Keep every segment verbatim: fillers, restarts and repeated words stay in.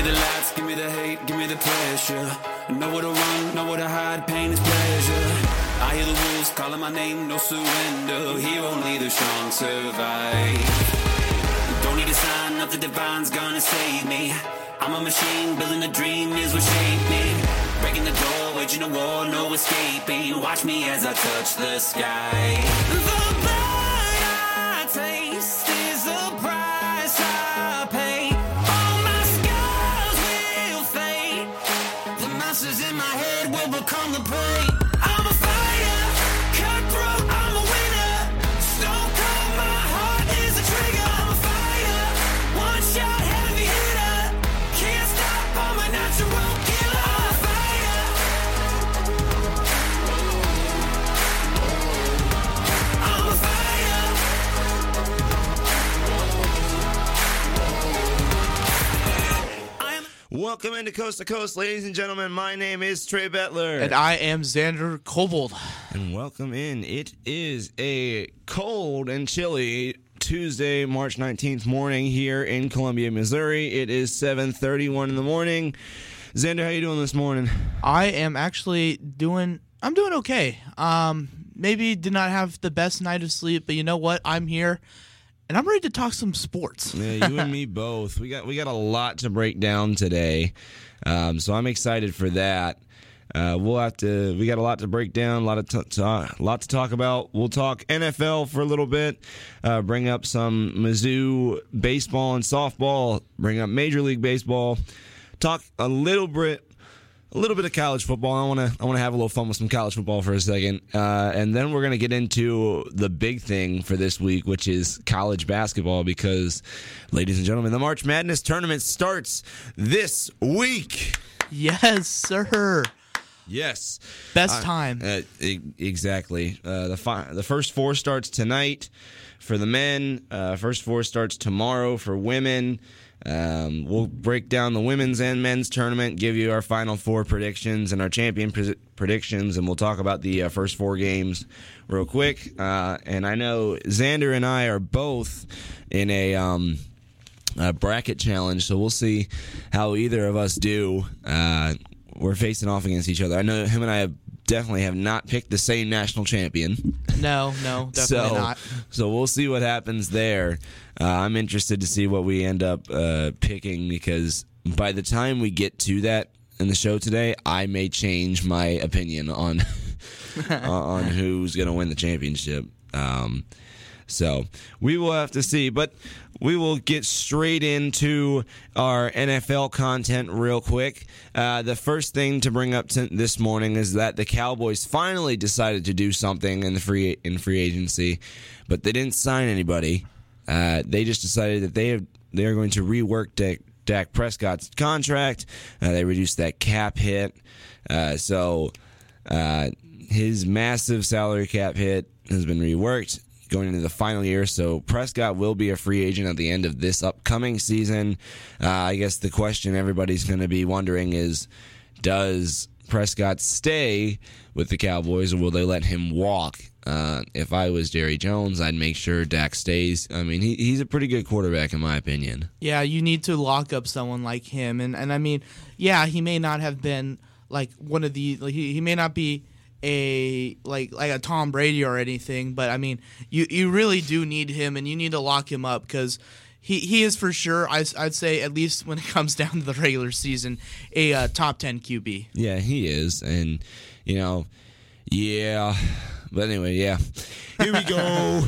the lights, give me the hate, give me the pressure. Know where to run, know where to hide, pain is pleasure. I hear the wolves calling my name, no surrender. Here only the strong survive. Don't need a sign, nothing divine's gonna save me. I'm a machine, building a dream is what shaped me. Breaking the door, waging a war, no escaping. Watch me as I touch the sky. The blood I taste is the price I pay. All my scars will fade. The monsters in my head will become the prey. I'm a fighter, cutthroat, I'm a winner. Stone cold, my heart is a trigger. I'm a fighter, one shot, heavy hitter. Can't stop, I'm a natural killer. I'm a fighter. I'm a fighter. I am. Welcome into Coast to Coast, ladies and gentlemen. My name is Trey Bettler. And I am Xander Kobold. And welcome in. It is a cold and chilly Tuesday, March nineteenth morning here in Columbia, Missouri. It is seven thirty-one in the morning. Xander, how you doing this morning? I am actually doing, I'm doing okay. Um, maybe did not have the best night of sleep, but you know what? I'm here, and I'm ready to talk some sports. Yeah, you and me both. We got we got a lot to break down today, um, so I'm excited for that. Uh, we'll have to. We got a lot to break down, a lot of t- t- a lot to talk about. We'll talk N F L for a little bit, uh, bring up some Mizzou baseball and softball, bring up Major League Baseball, talk a little bit. A little bit of college football. I want to I want to have a little fun with some college football for a second, uh, and then we're going to get into the big thing for this week, which is college basketball. Because, ladies and gentlemen, the March Madness tournament starts this week. Yes, sir. Yes, Best uh, time. Uh, e- exactly. Uh, the fi- the first four starts tonight for the men. Uh, first four starts tomorrow for women. Um, we'll break down the women's and men's tournament, give you our final four predictions and our champion pre- predictions, and we'll talk about the uh, first four games real quick. Uh, and I know Xander and I are both in a, um, a bracket challenge, so we'll see how either of us do. Uh, we're facing off against each other. I know him and I have definitely have not picked the same national champion. No, no, definitely so, not. So we'll see what happens there. Uh, I'm interested to see what we end up uh, picking, because by the time we get to that in the show today, I may change my opinion on on who's going to win the championship. Um, so we will have to see, but we will get straight into our N F L content real quick. Uh, the first thing to bring up to this morning is that the Cowboys finally decided to do something in the free in free agency, but they didn't sign anybody. Uh, they just decided that they have, they are going to rework Dak, Dak Prescott's contract. Uh, they reduced that cap hit, uh, so uh, his massive salary cap hit has been reworked going into the final year, so Prescott will be a free agent at the end of this upcoming season. Uh, I guess the question everybody's going to be wondering is, does Prescott stay with the Cowboys, or will they let him walk? Uh, if I was Jerry Jones, I'd make sure Dak stays. I mean, he, he's a pretty good quarterback in my opinion. Yeah, you need to lock up someone like him, and and I mean, yeah, he may not have been like one of the like, he he may not be a like like a Tom Brady or anything, but I mean, you you really do need him, and you need to lock him up, because he he is for sure, I, I'd say, at least when it comes down to the regular season, a uh, top ten Q B. Yeah, he is, and you know, yeah. But anyway, yeah. Here we go.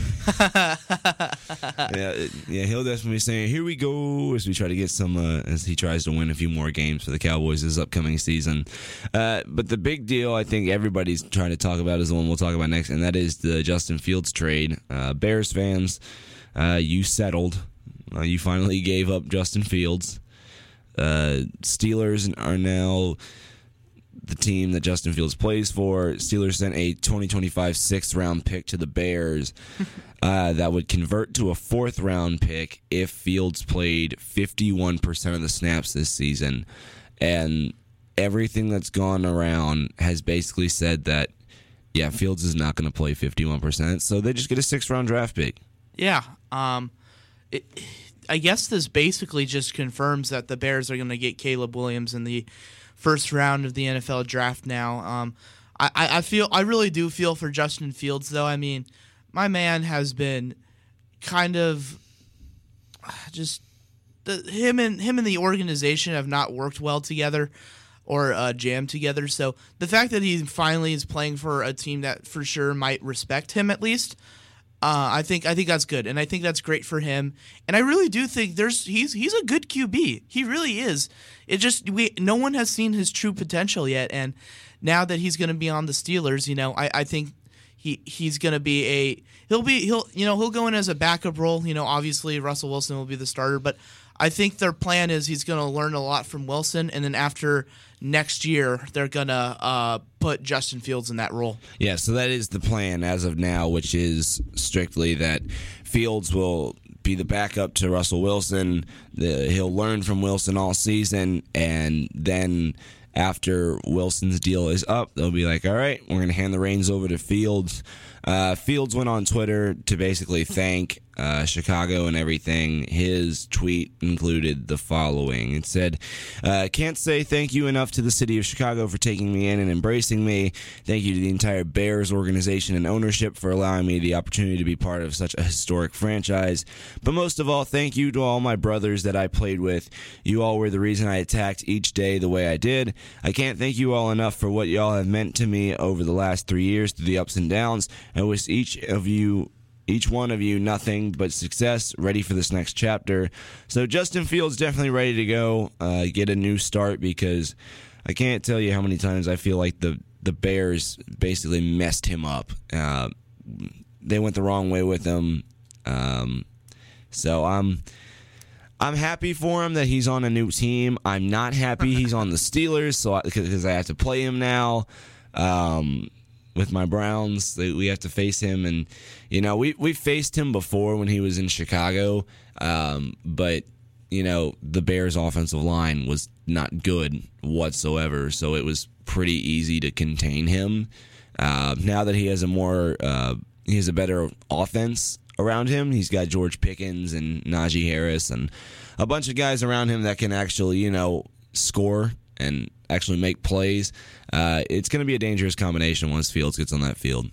yeah, yeah, he'll definitely be saying, here we go, as we try to get some, uh, as he tries to win a few more games for the Cowboys this upcoming season. Uh, but the big deal I think everybody's trying to talk about is the one we'll talk about next, and that is the Justin Fields trade. Uh, Bears fans, uh, you settled. Uh, you finally gave up Justin Fields. Uh, Steelers are now the team that Justin Fields plays for. Steelers sent a twenty twenty-five sixth-round pick to the Bears uh, that would convert to a fourth-round pick if Fields played fifty-one percent of the snaps this season. And everything that's gone around has basically said that, yeah, Fields is not going to play fifty-one percent, so they just get a sixth-round draft pick. Yeah, um, it, I guess this basically just confirms that the Bears are going to get Caleb Williams in the first round of the N F L draft now. Um, I, I feel I really do feel for Justin Fields, though. I mean, my man has been kind of just the, him and him and the organization have not worked well together or uh, jammed together. So the fact that he finally is playing for a team that for sure might respect him at least. Uh, I think I think that's good, and I think that's great for him. And I really do think there's he's he's a good Q B. He really is. It just we no one has seen his true potential yet, and now that he's going to be on the Steelers, you know, I, I think he he's going to be a he'll be he'll you know he'll go in as a backup role. You know, obviously Russell Wilson will be the starter, but I think their plan is he's going to learn a lot from Wilson, and then after next year they're going to uh, put Justin Fields in that role. Yeah, so that is the plan as of now, which is strictly that Fields will be the backup to Russell Wilson. The, he'll learn from Wilson all season, and then after Wilson's deal is up, they'll be like, all right, we're going to hand the reins over to Fields. Uh, Fields went on Twitter to basically thank uh, Chicago and everything. His tweet included the following. It said, uh, can't say thank you enough to the city of Chicago for taking me in and embracing me. Thank you to the entire Bears organization and ownership for allowing me the opportunity to be part of such a historic franchise. But most of all, thank you to all my brothers that I played with. You all were the reason I attacked each day the way I did. I can't thank you all enough for what y'all have meant to me over the last three years through the ups and downs. I wish each of you, each one of you, nothing but success, ready for this next chapter. So Justin Fields definitely ready to go, uh, get a new start, because I can't tell you how many times I feel like the, the Bears basically messed him up. Uh, they went the wrong way with him. Um, so I'm I'm happy for him that he's on a new team. I'm not happy he's on the Steelers, so because I, I have to play him now. Um, With my Browns, we have to face him, and you know we we faced him before when he was in Chicago, um, but you know the Bears' offensive line was not good whatsoever, so it was pretty easy to contain him. Uh, now that he has a more uh, he has a better offense around him, he's got George Pickens and Najee Harris and a bunch of guys around him that can actually you know score and actually make plays. Uh, it's going to be a dangerous combination once Fields gets on that field.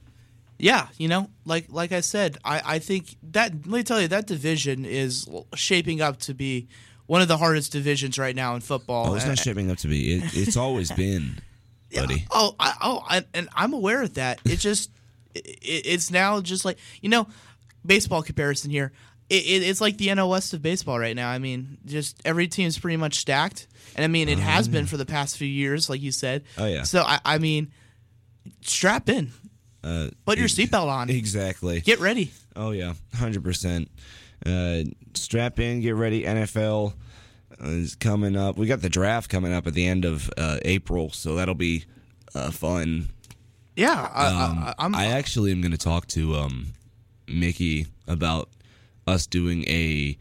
Yeah, you know, like like I said, I, I think that, let me tell you, that division is shaping up to be one of the hardest divisions right now in football. Oh, it's not shaping up to be. It, it's always been, buddy. Yeah, oh, I, oh, I, and I'm aware of that. It just, it, it's now just like, you know, baseball comparison here. It, it, it's like the N L West of baseball right now. I mean, just every team's pretty much stacked. And I mean, it um, has been for the past few years, like you said. Oh, yeah. So, I, I mean, strap in. Uh, Put your seatbelt on. Exactly. Get ready. Oh, yeah. one hundred percent. Uh, strap in, get ready. N F L is coming up. We got the draft coming up at the end of uh, April, so that'll be uh, fun. Yeah. I, um, I, I'm, I actually am going to talk to um, Mickey about us doing a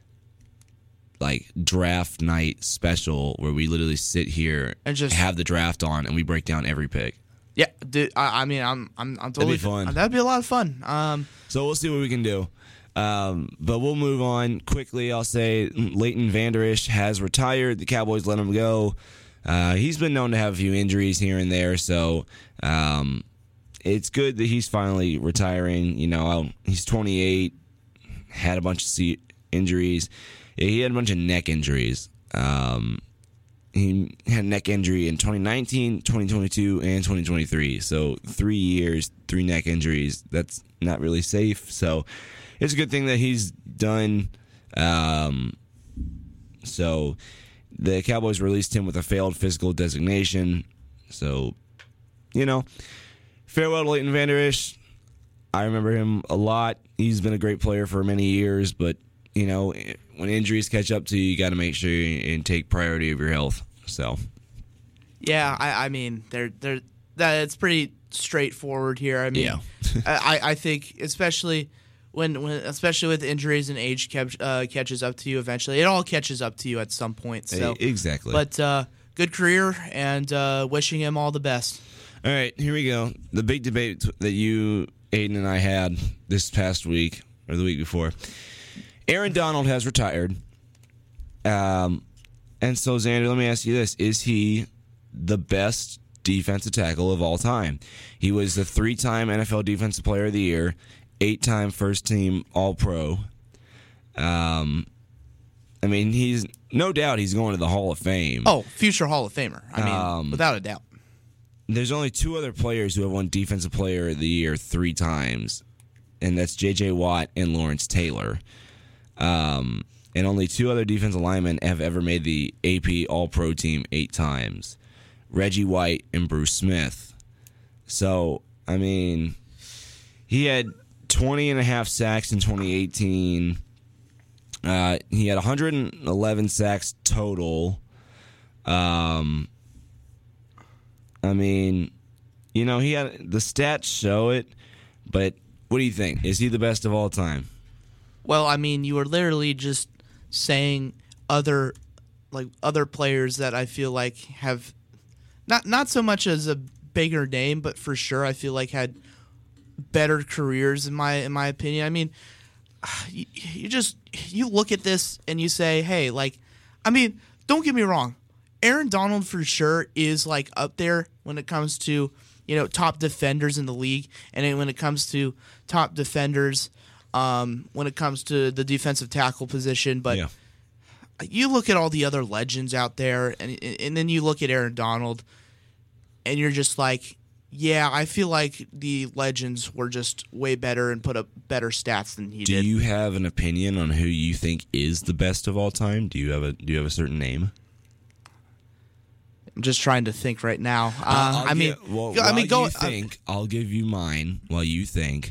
like draft night special where we literally sit here and just have the draft on and we break down every pick. Yeah, dude. I, I mean, I'm, I'm, I'm totally that'd be fun. That'd be a lot of fun. Um, so we'll see what we can do. Um, but we'll move on quickly. I'll say Leighton Vander Esch has retired. The Cowboys let him go. Uh, he's been known to have a few injuries here and there, so um, it's good that he's finally retiring. You know, he's twenty-eight, had a bunch of injuries. Yeah, he had a bunch of neck injuries. Um, he had a neck injury in twenty nineteen, twenty twenty-two, and twenty twenty-three. So three years, three neck injuries. That's not really safe. So it's a good thing that he's done. Um, so the Cowboys released him with a failed physical designation. So, you know, farewell to Leighton Vander Esch. I remember him a lot. He's been a great player for many years, but you know, when injuries catch up to you, you got to make sure and take priority of your health. So, yeah, I, I mean, they're they're that it's pretty straightforward here. I mean, yeah. I I think especially when when especially with injuries and age kept, uh, catches up to you eventually. It all catches up to you at some point. So exactly. But uh, good career, and uh, wishing him all the best. All right, here we go. The big debate that you, Aiden, and I had this past week or the week before. Aaron Donald has retired. Um, and so, Xander, let me ask you this. Is he the best defensive tackle of all time? He was the three-time N F L Defensive Player of the Year, eight-time first-team All-Pro. Um, I mean, he's no doubt he's going to the Hall of Fame. Oh, future Hall of Famer. I mean, Um, without a doubt. There's only two other players who have won Defensive Player of the Year three times, and that's J J. Watt and Lawrence Taylor. Um, and only two other defensive linemen have ever made the A P All-Pro team eight times, Reggie White and Bruce Smith. So, I mean, he had twenty and a half sacks in twenty eighteen. Uh, he had one hundred eleven sacks total. Um, I mean, you know, he had the stats show it, but what do you think? Is he the best of all time? Well, I mean, you were literally just saying other like other players that I feel like have not not so much as a bigger name, but for sure I feel like had better careers in my in my opinion. I mean, you, you just you look at this and you say, hey, like, I mean, don't get me wrong, Aaron Donald for sure is like up there when it comes to, you know, top defenders in the league, and then when it comes to top defenders, um, when it comes to the defensive tackle position. But Yeah. you look at all the other legends out there, and and then you look at Aaron Donald, and you're just like, yeah, I feel like the legends were just way better and put up better stats than he Do did. you have an opinion on who you think is the best of all time? Do you have a Do you have a certain name? I'm just trying to think right now. Uh, I'll I mean, give- well, I while mean, go. you think, I'll give you mine while you think.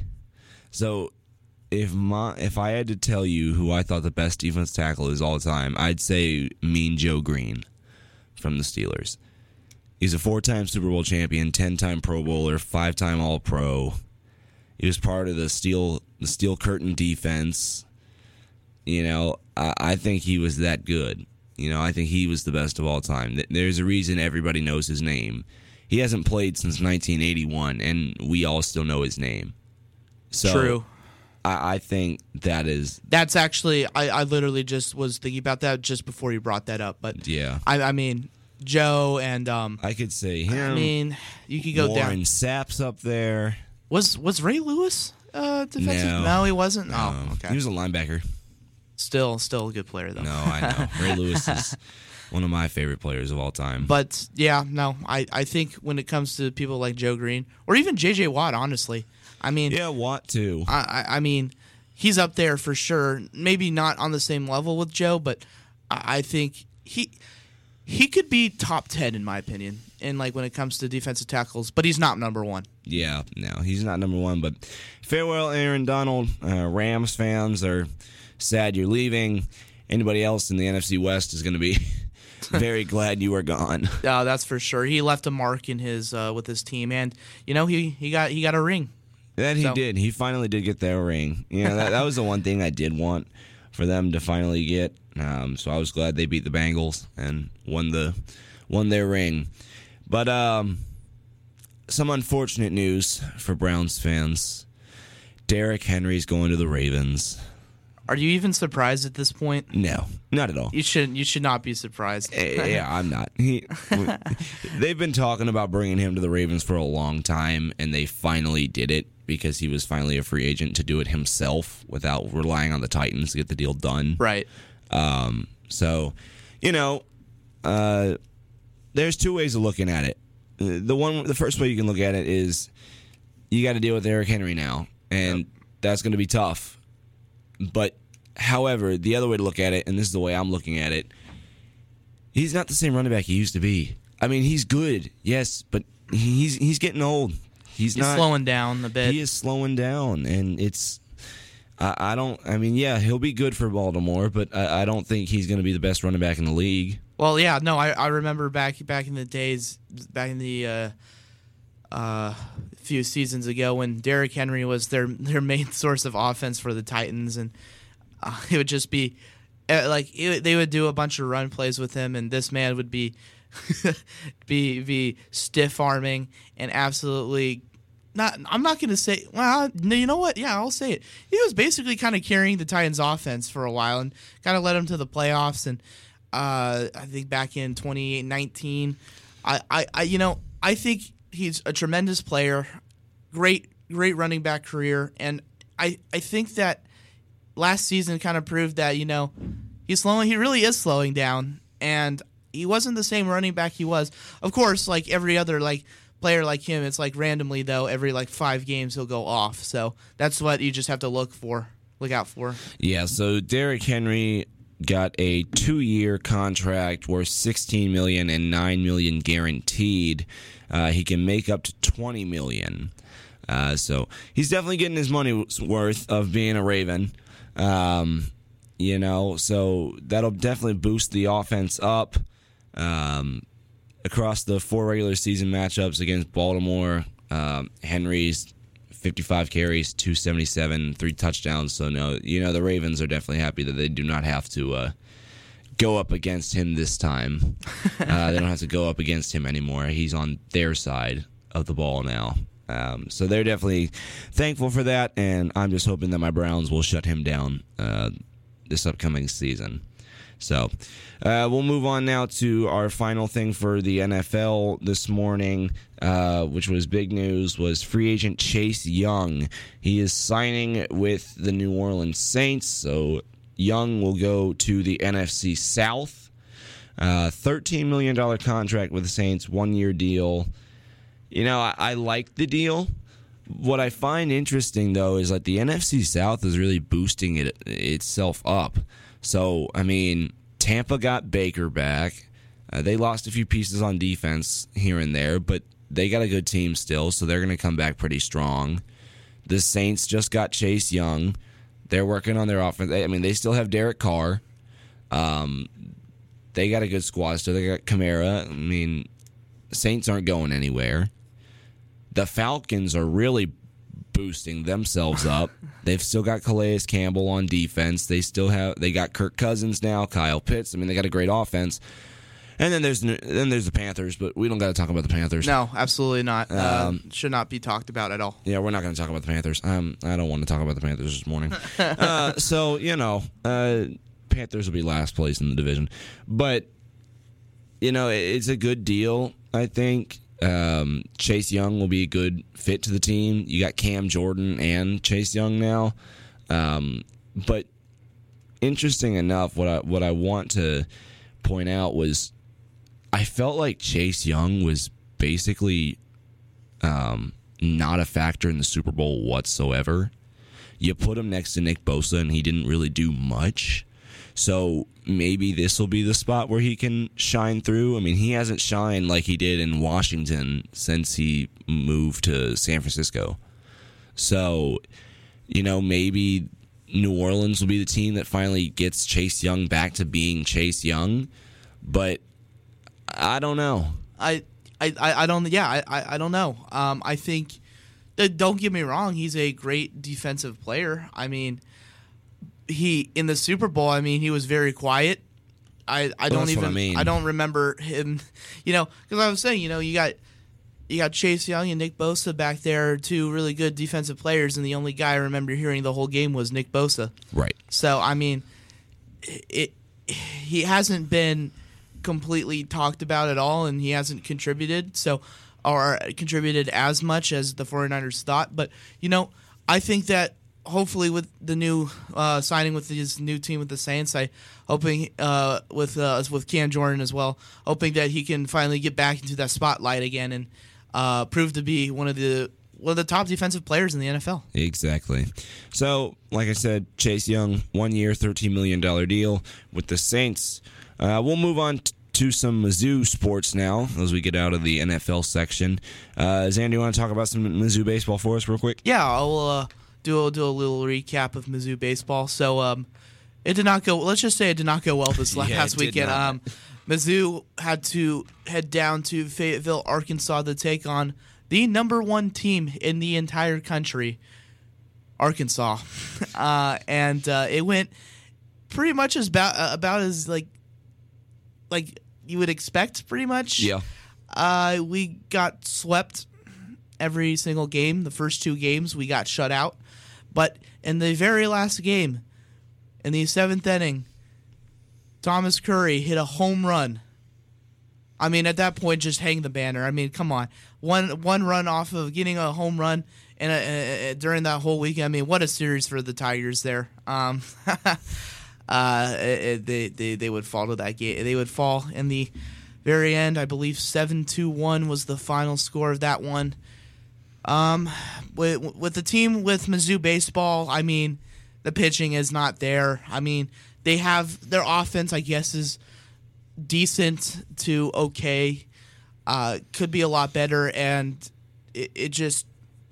So, if my if I had to tell you who I thought the best defense tackle is all time, I'd say Mean Joe Green from the Steelers. He's a four-time Super Bowl champion, ten-time Pro Bowler, five-time All-Pro. He was part of the Steel the Steel Curtain defense. You know, I, I think he was that good. You know, I think he was the best of all time. There's a reason everybody knows his name. He hasn't played since nineteen eighty-one, and we all still know his name. So True. I, I think that is, That's actually, I, I literally just was thinking about that just before you brought that up. But yeah. I, I mean, Joe and um, I could say him. I mean, you could go Warren down. Sapp's up there. Was was Ray Lewis uh, defensive? No. he wasn't. Oh, Um, okay. He was a linebacker. Still, still a good player though. No, I know. Ray Lewis is one of my favorite players of all time. But yeah, no, I, I think when it comes to people like Joe Green or even J J. Watt, honestly, I mean, yeah, Watt too. I, I I mean, he's up there for sure. Maybe not on the same level with Joe, but I, I think he he could be top ten in my opinion. And like when it comes to defensive tackles, but he's not number one. Yeah, no, he's not number one. But farewell, Aaron Donald. Uh, Rams fans are sad you're leaving. Anybody else in the N F C West is going to be very glad you are gone. Uh, that's for sure. He left a mark in his uh, with his team, and you know he, he got he got a ring. That he So- did. He finally did get their ring. You know, that, that was the one thing I did want for them to finally get. Um, so I was glad they beat the Bengals and won the won their ring. But um, some unfortunate news for Browns fans. Derrick Henry's going to the Ravens. Are you even surprised at this point? No, not at all. You should you should not be surprised. Eh, yeah, I'm not. He, they've been talking about bringing him to the Ravens for a long time, and they finally did it because he was finally a free agent to do it himself without relying on the Titans to get the deal done. Right. Um, so, you know, uh, there's two ways of looking at it. Uh, The one, the first way you can look at it is you got to deal with Derrick Henry now, and Yep. that's going to be tough. But, however, the other way to look at it, and this is the way I'm looking at it, he's not the same running back he used to be. I mean, he's good, yes, but he's he's getting old. He's, He's not slowing down a bit. He is slowing down, and it's. I, I don't. I mean, yeah, he'll be good for Baltimore, but I, I don't think he's going to be the best running back in the league. Well, yeah, no, I, I remember back back in the days, back in the uh, uh, few seasons ago when Derrick Henry was their their main source of offense for the Titans, and uh, it would just be uh, like it, they would do a bunch of run plays with him, and this man would be be be stiff arming and absolutely not. I'm not going to say. Well, no, you know what? Yeah, I'll say it. He was basically kind of carrying the Titans' offense for a while and kind of led them to the playoffs. And uh, I think back in twenty nineteen, I, I, I, you know, I think he's a tremendous player, great, great running back career, and I, I think that last season kind of proved that you know he's slowing. He really is slowing down, and he wasn't the same running back he was. Of course, like every other like. player like him, it's like randomly though every like five games he'll go off, so that's what you just have to look for look out for. Yeah, so Derrick Henry got a two-year contract worth sixteen million dollars and nine million dollars guaranteed. Uh, he can make up to twenty million dollars. Uh, so he's definitely getting his money's worth of being a Raven. Um, you know, so that'll definitely boost the offense up. Um, Across the four regular season matchups against Baltimore, um, Henry's fifty-five carries, two seventy-seven, three touchdowns. So, no, you know, the Ravens are definitely happy that they do not have to uh, go up against him this time. uh, they don't have to go up against him anymore. He's on their side of the ball now. Um, so they're definitely thankful for that, and I'm just hoping that my Browns will shut him down uh, this upcoming season. So uh, we'll move on now to our final thing for the N F L this morning, uh, which was big news, was free agent Chase Young. He is signing with the New Orleans Saints, so Young will go to the N F C South. Uh, thirteen million dollars contract with the Saints, one-year deal. You know, I, I like the deal. What I find interesting, though, is like the N F C South is really boosting it itself up. So, I mean, Tampa got Baker back. Uh, they lost a few pieces on defense here and there, but they got a good team still, so they're going to come back pretty strong. The Saints just got Chase Young. They're working on their offense. I mean, they still have Derek Carr. Um, they got a good squad still. They got Kamara. I mean, the Saints aren't going anywhere. The Falcons are really boosting themselves up. They've still got Calais Campbell on defense. They still have they got Kirk Cousins now, Kyle Pitts. I mean, they got a great offense. And then there's then there's the Panthers, but we don't got to talk about the Panthers. No, absolutely not. Um, uh, should not be talked about at all. Yeah, we're not going to talk about the Panthers. Um, I don't want to talk about the Panthers this morning. uh, so you know, uh, Panthers will be last place in the division, but you know, it's a good deal, I think. Um, Chase Young will be a good fit to the team. You got Cam Jordan and Chase Young now. Um, but interesting enough, what I what I want to point out was I felt like Chase Young was basically um, not a factor in the Super Bowl whatsoever. You put him next to Nick Bosa, and he didn't really do much. So maybe this will be the spot where he can shine through. I mean, he hasn't shined like he did in Washington since he moved to San Francisco. So, you know, maybe New Orleans will be the team that finally gets Chase Young back to being Chase Young. But I don't know. I I, I don't yeah, I, I, I don't know. Um, I think don't get me wrong, he's a great defensive player. I mean, He in the Super Bowl, I mean, he was very quiet. I, I well, don't even I, mean. I don't remember him, you know, because I was saying, you know, you got you got Chase Young and Nick Bosa back there, two really good defensive players, and the only guy I remember hearing the whole game was Nick Bosa. Right. So I mean, it he hasn't been completely talked about at all, and he hasn't contributed so or contributed as much as the 49ers thought. But you know, I think that. Hopefully, with the new uh, signing with his new team with the Saints, I hoping uh, with uh, with Cam Jordan as well, hoping that he can finally get back into that spotlight again and uh, prove to be one of the one of the top defensive players in the N F L. Exactly. So, like I said, Chase Young, one year, thirteen million dollars deal with the Saints. Uh, we'll move on t- to some Mizzou sports now as we get out of the N F L section. Uh, Xander, you want to talk about some Mizzou baseball for us real quick? Yeah, I'll. Uh, Do a, do a little recap of Mizzou baseball. So um, it did not go. Let's just say it did not go well this last yeah, weekend. Um, Mizzou had to head down to Fayetteville, Arkansas, to take on the number one team in the entire country, Arkansas, uh, and uh, it went pretty much as about uh, about as like like you would expect. Pretty much. Yeah. Uh, we got swept. every single game. The first two games we got shut out. But in the very last game, in the seventh inning, Thomas Curry hit a home run. I mean, at that point, just hang the banner. I mean, come on. One one run off of getting a home run and a, a, during that whole weekend. I mean, what a series for the Tigers there. Um, uh, it, they, they they would fall to that game. They would fall in the very end. I believe seven two one was the final score of that one. Um, with with the team with Mizzou baseball, I mean, the pitching is not there. I mean, they have their offense, I guess, is decent to okay. Uh, could be a lot better, and it, it just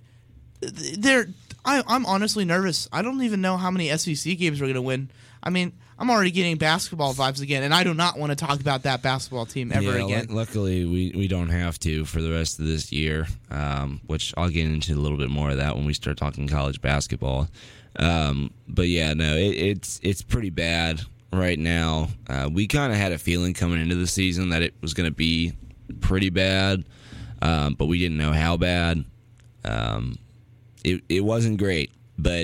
they're. I, I'm honestly nervous. I don't even know how many S E C games we're going to win. I mean, I'm already getting basketball vibes again, and I do not want to talk about that basketball team ever yeah, again. L- luckily, we, we don't have to for the rest of this year, um, which I'll get into a little bit more of that when we start talking college basketball. Um, but yeah, no, it, it's it's pretty bad right now. Uh, we kind of had a feeling coming into the season that it was going to be pretty bad, um, but we didn't know how bad. Um, it it wasn't great, but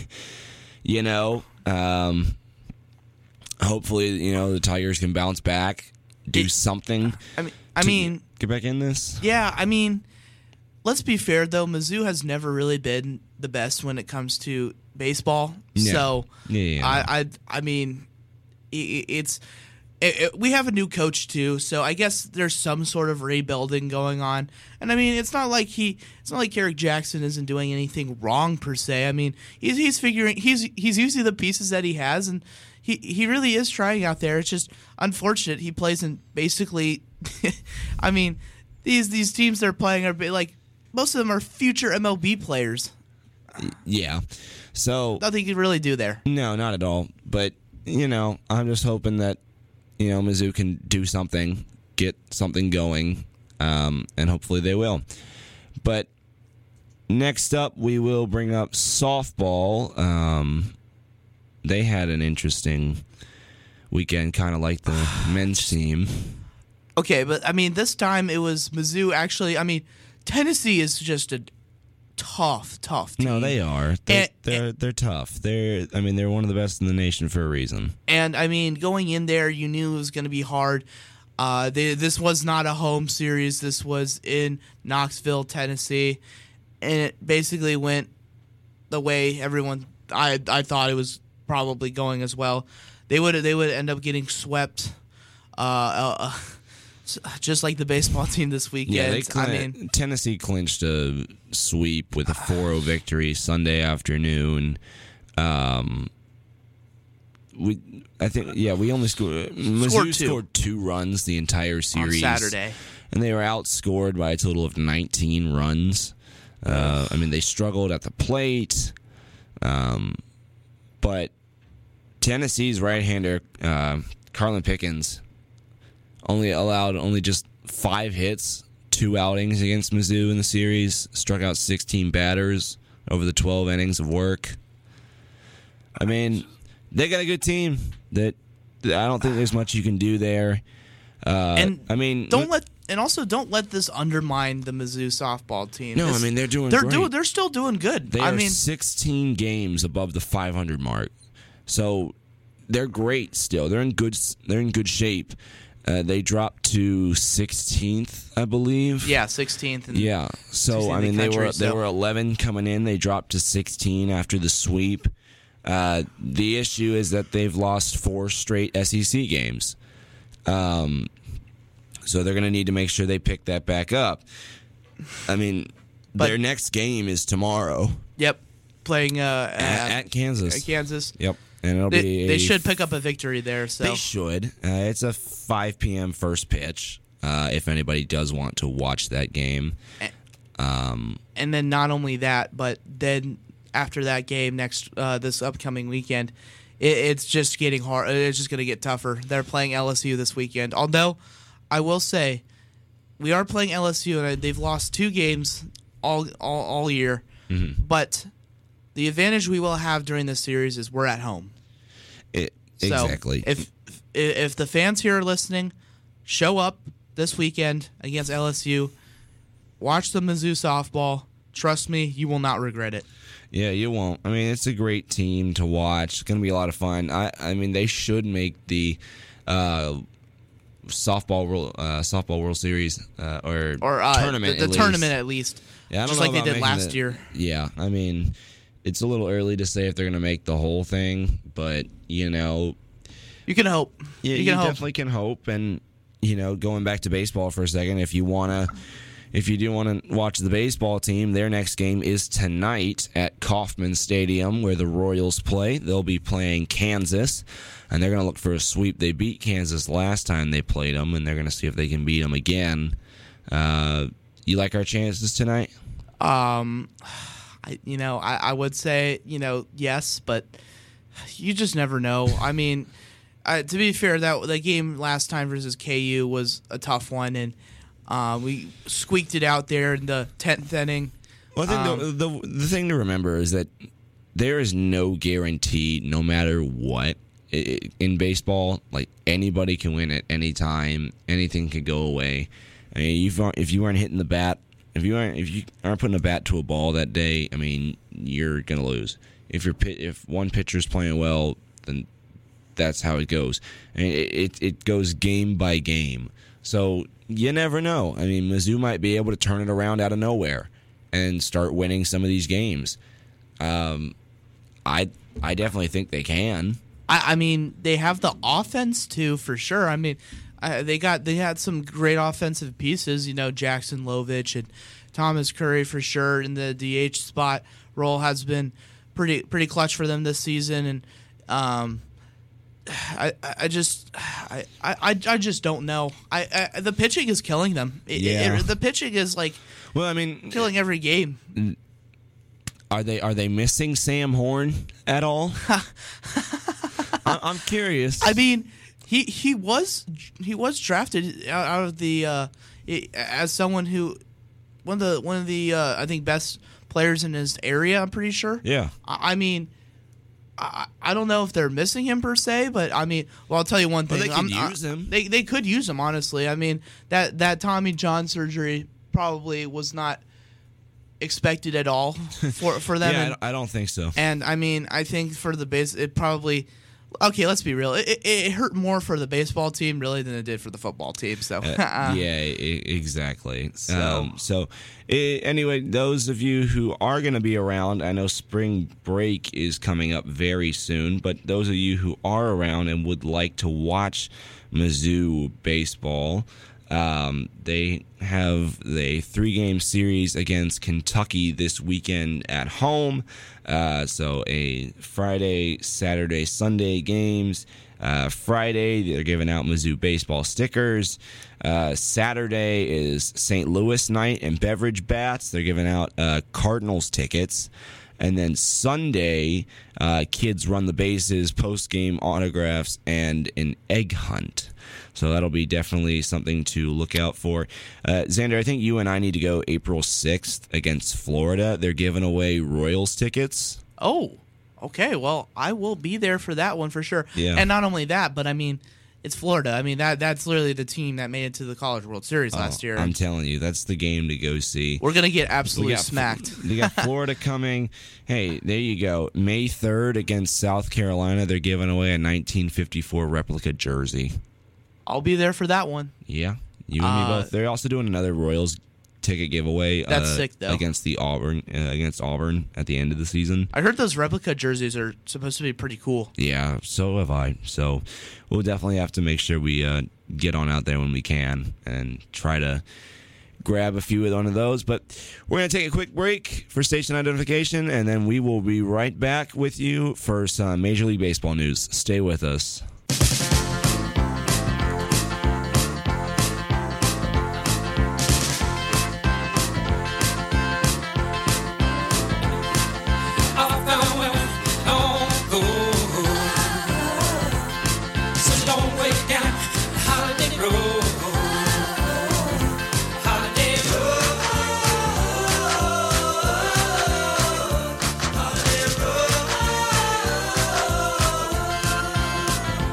you know. Um, Hopefully, you know, the Tigers can bounce back, do It- something. I mean, I mean, Get back in this. yeah. I mean, let's be fair though. Mizzou has never really been the best when it comes to baseball. Yeah. So, Yeah, yeah, yeah. I, I, I mean, i- i- it's it, it- we have a new coach too. So I guess there's some sort of rebuilding going on. And I mean, it's not like he, it's not like Eric Jackson isn't doing anything wrong per se. I mean, he's he's figuring he's he's using the pieces that he has and. He he really is trying out there. It's just unfortunate he plays in basically. I mean, these these teams they're playing are ba- like most of them are future M L B players. Yeah. So Nothing you can really do there. no, not at all. But you know, I'm just hoping that you know Mizzou can do something, get something going, um, and hopefully they will. But next up, we will bring up softball. Um, they had an interesting weekend, kind of like the men's team. Okay, but I mean, this time it was Mizzou. Actually, I mean, Tennessee is just a tough, tough team. No, they are. They're, And- they're they're tough. They're I mean they're one of the best in the nation for a reason. And I mean, going in there, you knew it was going to be hard. Uh, they, this was not a home series. This was in Knoxville, Tennessee, and it basically went the way everyone I I thought it was probably going as well. They would they would end up getting swept, uh, uh, just like the baseball team this weekend. Yeah, they I clin- mean, Tennessee clinched a sweep with a four oh victory Sunday afternoon. Um, we, I think, yeah, we only scored. Mizzou Scored two. scored two runs the entire on series Saturday. and they were outscored by a total of nineteen runs. Uh, I mean, they struggled at the plate, um, but Tennessee's right-hander, uh, Carlin Pickens, only allowed only just five hits, two outings against Mizzou in the series, struck out sixteen batters over the twelve innings of work. I mean, they got a good team. That I don't think there's much you can do there. Uh, And I mean, Don't let and also don't let this undermine the Mizzou softball team. No, I This- mean, they're doing they're great. doing they're still doing good. They I are mean, sixteen games above the five hundred mark, so they're great still. They're in good. They're in good shape. Uh, they dropped to sixteenth, I believe. yeah, sixteenth. And Yeah. So sixteenth I in the mean, they country, were they so- were eleven coming in. They dropped to sixteen after the sweep. Uh, the issue is that they've lost four straight S E C games. Um, so they're going to need to make sure they pick that back up. I mean, But- their next game is tomorrow Yep, playing uh, at, at, at Kansas. Kansas. Yep, and it'll They, be. they a should pick up a victory there. So They should. Uh, it's a five p.m. first pitch. Uh, if anybody does want to watch that game, and then not only that, but then after that game next uh, this upcoming weekend, it, it's just getting hard. It's just going to get tougher. They're playing L S U this weekend. Although I will say, we are playing L S U, and they've lost two games all all, all year. Mm-hmm. But the advantage we will have during this series is we're at home. it, So exactly. If if the fans here are listening, show up this weekend against L S U. watch the Mizzou softball. Trust me, you will not regret it. Yeah, you won't. I mean, it's a great team to watch. It's going to be a lot of fun. I, I mean, they should make the uh, softball world, uh, softball World Series uh, or, or uh, tournament. The, the at tournament least. at least. Yeah, I don't just know like they about did making last the- year. Yeah, I mean, it's a little early to say if they're going to make the whole thing, but you know, You can hope. yeah, you you, can hope. definitely can hope. And you know, going back to baseball for a second, if you wanna. If you do want to watch the baseball team, their next game is tonight at Kauffman Stadium where the Royals play. They'll be playing Kansas, and they're going to look for a sweep. They beat Kansas last time they played them, and they're going to see if they can beat them again. Uh, you like our chances tonight? Um, I, you know, I, I would say, you know, yes, but you just never know. I mean, uh, to be fair, that the game last time versus K U was a tough one, and uh, we squeaked it out there in the tenth inning. Well, I think Um, the, the the thing to remember is that there is no guarantee, no matter what, I- in baseball. Like anybody can win at any time. Anything could go away. I mean, if you aren't, if you aren't hitting the bat, if you aren't if you aren't putting a bat to a ball that day, I mean, you're gonna lose. If you're pit, if one pitcher's playing well, then that's how it goes. And it, it it goes game by game. So you never know. I mean, Mizzou might be able to turn it around out of nowhere and start winning some of these games. Um, I I definitely think they can. I, I mean, they have the offense too, for sure. I mean, uh, they got they had some great offensive pieces. You know, Jackson Lovich and Thomas Curry for sure in the D H spot role has been pretty pretty clutch for them this season. And um, I I just I, I I just don't know. I, I the pitching is killing them. It, Yeah. it, the pitching is like Well, I mean, killing every game. are they are they missing Sam Horn at all? I, I'm curious. I mean, he he was he was drafted out, out of the uh, i- as someone who one of the one of the uh, I think best players in his area. I'm pretty sure. yeah. I, I mean, I, I don't know if they're missing him per se, but I mean, well, I'll tell you one thing. Well, they could I'm- I- use him. They they could use him honestly. I mean, that that Tommy John surgery probably was not expected at all for for them. Yeah, I and, don't- I don't think so. and I mean, I think for the base, it probably. Okay, let's be real. It, it, it hurt more for the baseball team really than it did for the football team. So Uh, yeah, e- exactly. So- um, so eh, anyway, those of you who are going to be around, I know spring break is coming up very soon, but those of you who are around and would like to watch Mizzou baseball, um, they have the three-game series against Kentucky this weekend at home. Uh, so a Friday, Saturday, Sunday games. Uh, Friday, they're giving out Mizzou baseball stickers. Uh, Saturday is Saint Louis night and beverage bats. They're giving out uh, Cardinals tickets. And then Sunday, uh, kids run the bases, post-game autographs, and an egg hunt. So that'll be definitely something to look out for. Uh, Xander, I think you and I need to go April sixth against Florida. They're giving away Royals tickets. oh, okay. Well, I will be there for that one for sure. Yeah. And not only that, but I mean, it's Florida. I mean that that's literally the team that made it to the College World Series last year. Oh, I'm telling you, that's the game to go see. We're gonna get We absolutely got- smacked. They got Florida coming. Hey, there you go. May third against South Carolina. They're giving away a nineteen fifty-four replica jersey. I'll be there for that one. Yeah, you and me Uh, both. They're also doing another Royals ticket giveaway. That's uh, sick, though. Against the Auburn, uh, against Auburn at the end of the season. I heard those replica jerseys are supposed to be pretty cool. Yeah, so have I. So we'll definitely have to make sure we uh, get on out there when we can and try to grab a few of one of those. But we're going to take a quick break for station identification, and then we will be right back with you for some Major League Baseball news. Stay with us. I found where I don't go. So don't wait down the holiday road. Holiday road. Holiday road.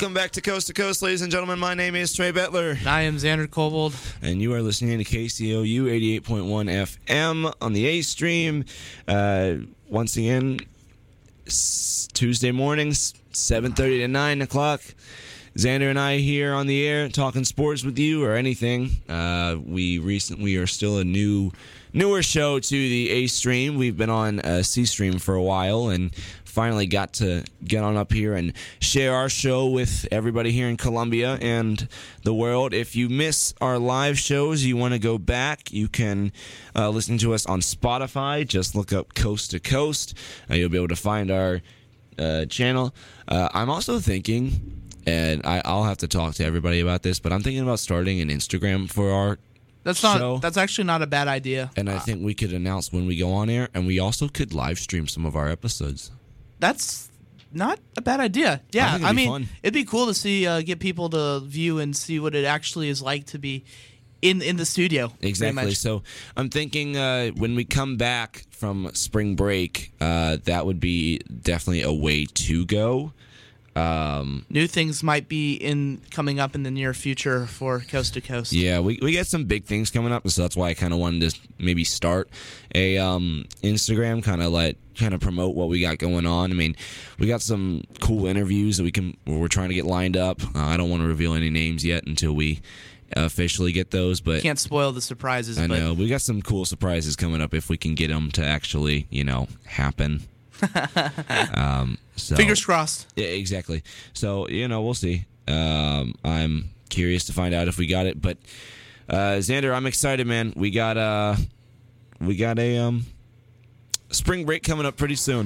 Welcome back to Coast to Coast, ladies and gentlemen. My name is Trey Bettler. I am Xander Kobold. And you are listening to K C O U eighty-eight point one F M on the A stream. Uh, once again, s- Tuesday mornings, seven thirty to nine o'clock. Xander and I here on the air talking sports with you or anything. Uh, we recent we are still a new newer show to the A stream. We've been on uh, C stream for a while and finally got to get on up here and share our show with everybody here in Columbia and the world. If you miss our live shows, you want to go back, you can uh, listen to us on Spotify. Just look up Coast to Coast. Uh, you'll be able to find our uh, channel. Uh, I'm also thinking, and I, I'll have to talk to everybody about this, but I'm thinking about starting an Instagram for our That's not. show. That's actually not a bad idea. And I think we could announce when we go on air, and we also could live stream some of our episodes. That's not a bad idea. Yeah, I think it'd I be mean, fun. it'd be cool to see, uh, get people to view and see what it actually is like to be in in the studio. pretty Exactly. much. So I'm thinking uh, when we come back from spring break, uh, that would be definitely a way to go. Um, New things might be in coming up in the near future for Coast to Coast. yeah, we we got some big things coming up, so that's why I kind of wanted to maybe start a um, Instagram, kind of let kind of promote what we got going on. I mean, we got some cool interviews that we can we're trying to get lined up. Uh, I don't want to reveal any names yet until we officially get those, but Can't spoil the surprises. I but know we got some cool surprises coming up if we can get them to actually, you know, happen. um, so Fingers crossed. yeah, exactly. So you know, we'll see. Um, I'm curious to find out if we got it, but uh, Xander, I'm excited, man. We got uh, we got a um, spring break coming up pretty soon.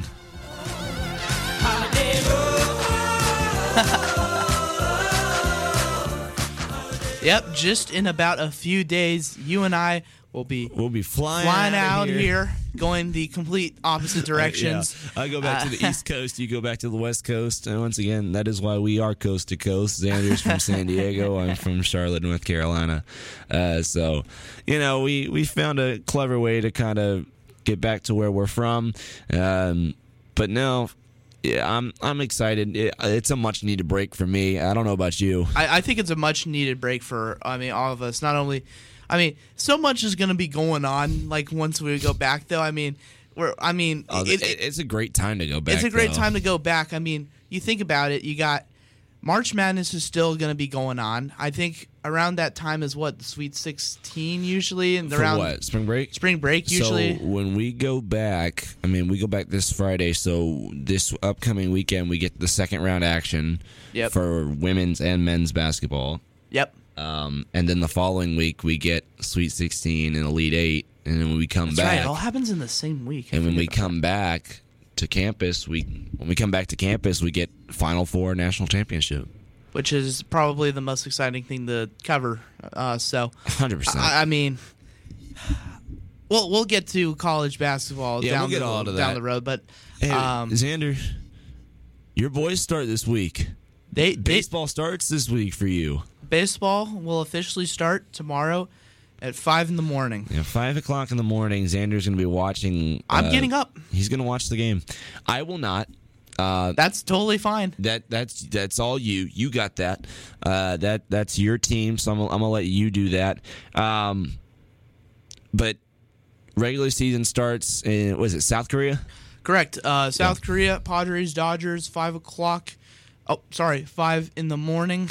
Yep, just in about a few days, you and I will be We'll be flying, flying out out here. here. going the complete opposite directions. Yeah. I go back to the Uh, East Coast. You go back to the West Coast. And once again, that is why we are coast to coast. Xander's from San Diego. I'm from Charlotte, North Carolina. Uh, so, you know, we, we found a clever way to kind of get back to where we're from. Um, but no, yeah, I'm I'm excited. It, it's a much needed break for me. I don't know about you. I, I think it's a much needed break for, I mean, all of us. Not only, I mean, so much is going to be going on. Like once we go back, though. I mean, we're, I mean, Oh, it, it, it's a great time to go back. it's a great though. time to go back. I mean, you think about it. You got March Madness is still going to be going on. I think around that time is what, the Sweet sixteen usually, and For around what? Spring break? spring break usually. So when we go back, I mean, we go back this Friday. So this upcoming weekend, we get the second round action Yep. for women's and men's basketball. Yep. Um, and then the following week, we get Sweet sixteen and Elite Eight. And then when we come That's right. back, It all happens in the same week. I and when we forget about come back to campus, we when we come back to campus, we get Final Four national championship. which is probably the most exciting thing to cover. Uh, so, Hundred percent. I, I mean, we'll we'll get to college basketball Yeah, down we'll get the, all to down that. the road, but Hey, um, Xander, your boys start this week. they, they Baseball starts this week for you. baseball will officially start tomorrow at five in the morning. Yeah, five o'clock in the morning. Xander's going to be watching. I'm uh, getting up. He's going to watch the game. I will not. Uh, That's totally fine. that that's that's all you. You got that. Uh, that that's your team. So I'm, I'm gonna let you do that. Um, but regular season starts in what is it? South Korea. Correct. Uh, South Korea, Padres, Dodgers, five o'clock. Oh, sorry, five in the morning.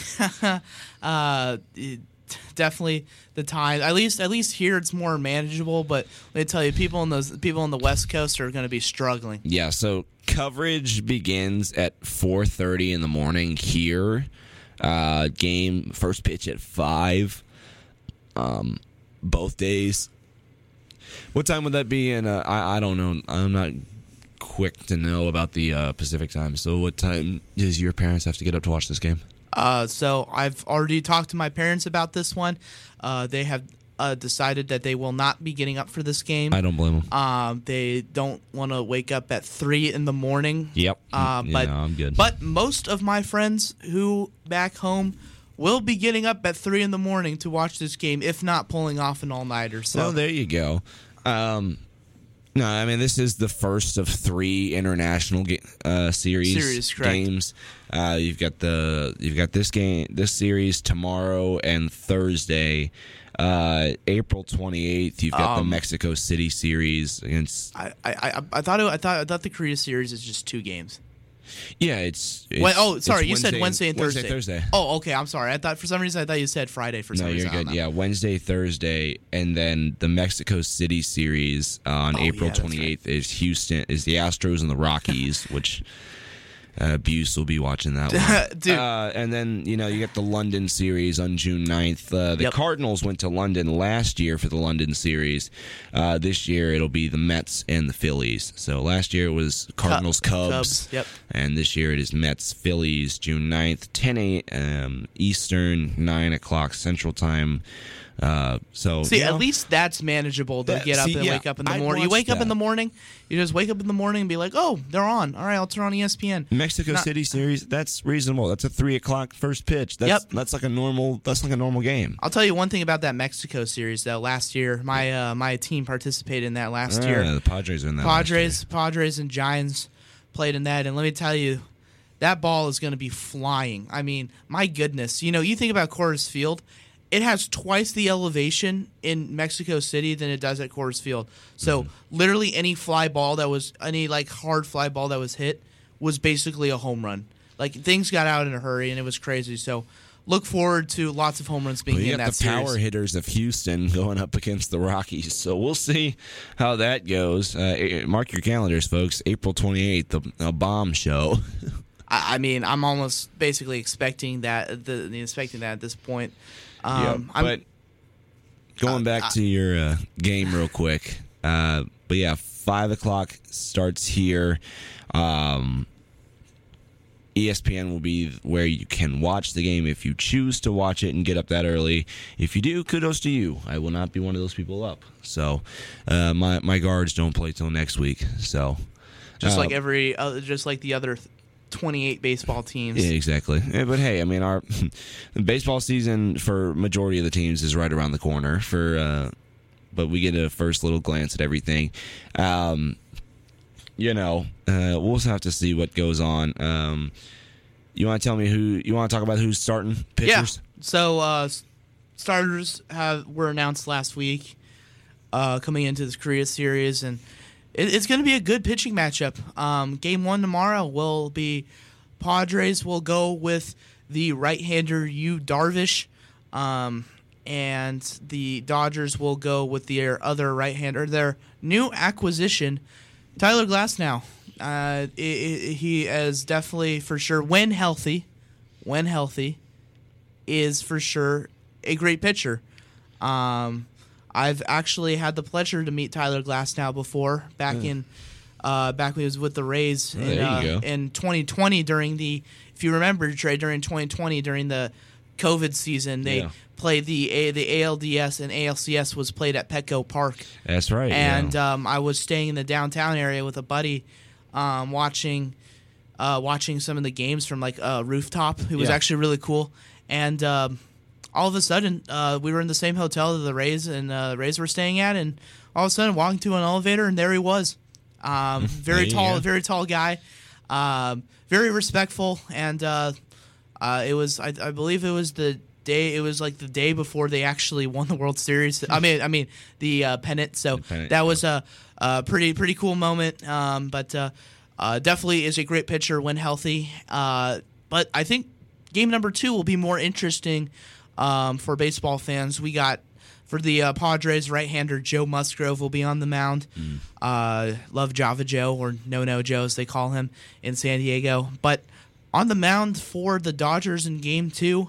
uh, it- definitely the time. At least, at least here it's more manageable. But let me tell you, people in those people on the West Coast are going to be struggling. Yeah. So coverage begins at four thirty in the morning here. Uh, game first pitch at five. Um, both days. What time would that be? And uh, I I don't know. I'm not quick to know about the uh, Pacific time. So what time does your parents have to get up to watch this game? Uh, so I've already talked to my parents about this one. Uh, they have uh, decided that they will not be getting up for this game. I don't blame them. Um, they don't want to wake up at three in the morning. Yep. Uh, Yeah, but I'm good. But most of my friends who back home will be getting up at three in the morning to watch this game, if not pulling off an all nighter. So Well, there you go. Um, No, I mean this is the first of three international ga- uh, series, Series, correct. games. Uh, you've got the you've got this game, this series tomorrow and Thursday, uh, April twenty eighth. You've got Um, the Mexico City series against. I, I, I, I thought it, I thought I thought the Korea series is just two games. Yeah, it's. it's Wait, oh, it's sorry, you said Wednesday and Thursday. Wednesday, Thursday. Oh, okay. I'm sorry. I thought for some reason I thought you said Friday for some No, reason. you're good. Yeah, Wednesday, Thursday, and then the Mexico City series uh, on Oh, April yeah, that's twenty eighth is Houston is the Astros and the Rockies, which uh, Buse will be watching that one. Dude. Uh, and then you know you get the London series on June ninth. Uh, the Yep. Cardinals went to London last year for the London series. Uh, this year it'll be the Mets and the Phillies. So last year it was Cardinals Cubs, Cubs, yep. and this year it is Mets Phillies June ninth, ten a.m. Eastern, nine o'clock Central Time. Uh, so See, you know, at least that's manageable to Yeah, get up see, and yeah, wake up in the I'd morning. You watch wake up in that. the morning, you just wake up in the morning and be like, oh, they're on. All right, I'll turn on E S P N. Mexico Not- City series, that's reasonable. That's a three o'clock first pitch. That's Yep. that's like a normal that's like a normal game. I'll tell you one thing about that Mexico series, though. Last year, my uh, my team participated in that last Ah, year. the Padres are in that. last year. Padres, Padres, and Giants played in that, and let me tell you, that ball is going to be flying. I mean, my goodness, you know, you think about Coors Field, it has twice the elevation in Mexico City than it does at Coors Field. So Mm-hmm. literally, any fly ball that was any like hard fly ball that was hit was basically a home run. Like things got out in a hurry, and it was crazy. So look forward to lots of home runs being Well, hit you in got that the series. power hitters of Houston going up against the Rockies, so we'll see how that goes. Uh, mark your calendars, folks. April twenty-eighth, the a bomb show. I I mean, I'm almost basically expecting that the, the expecting that at this point. Um, I'm, but going uh, back I- to your uh, game real quick. Uh, but yeah, five o'clock starts here. Um, E S P N will be where you can watch the game if you choose to watch it and get up that early. If you do, kudos to you. I will not be one of those people up. So uh, my my guards don't play till next week. So just uh, like every, uh, just like the other twenty-eight baseball teams. Yeah, exactly. Yeah, but hey, I mean, our baseball season for majority of the teams is right around the corner. For uh, but we get a first little glance at everything. Um, you know, uh, we'll have to see what goes on. Um, you want to tell me who you want to talk about? Who's starting pitchers? Yeah. So uh, s- starters have were announced last week, uh, coming into this Korea series, and it, it's going to be a good pitching matchup. Um, game one tomorrow will be Padres will go with the right-hander Yu Darvish, um, and the Dodgers will go with their other right-hander, their new acquisition, Tyler Glasnow. Uh, i i he is definitely for sure, when healthy, when healthy, is for sure a great pitcher. Um, I've actually had the pleasure to meet Tyler Glasnow before, back in uh, back when he was with the Rays Oh, in, there you uh, go. in twenty twenty during the, if you remember, Trey, during twenty twenty during the COVID season, they Yeah. played the A, the A L D S and A L C S was played at Petco Park. That's right. And yeah. um, I was staying in the downtown area with a buddy, um, watching, uh, watching some of the games from like a rooftop. It was Yeah. actually really cool. And um, all of a sudden, uh, we were in the same hotel that the Rays and uh, the Rays were staying at, and all of a sudden, walking to an elevator, and there he was. Um, very There you tall, go. very tall guy, um, very respectful, and uh, uh, it was, I, I believe, it was the day. It was like the day before they actually won the World Series. I mean, I mean the uh, pennant. So pennant, that was a, a pretty pretty cool moment. Um, but uh, uh, definitely is a great pitcher when healthy. Uh, but I think game number two will be more interesting um, for baseball fans. We got for the uh, Padres, right-hander Joe Musgrove will be on the mound. Mm. Uh, love Java Joe, or No No Joe as they call him in San Diego. But on the mound for the Dodgers in game two,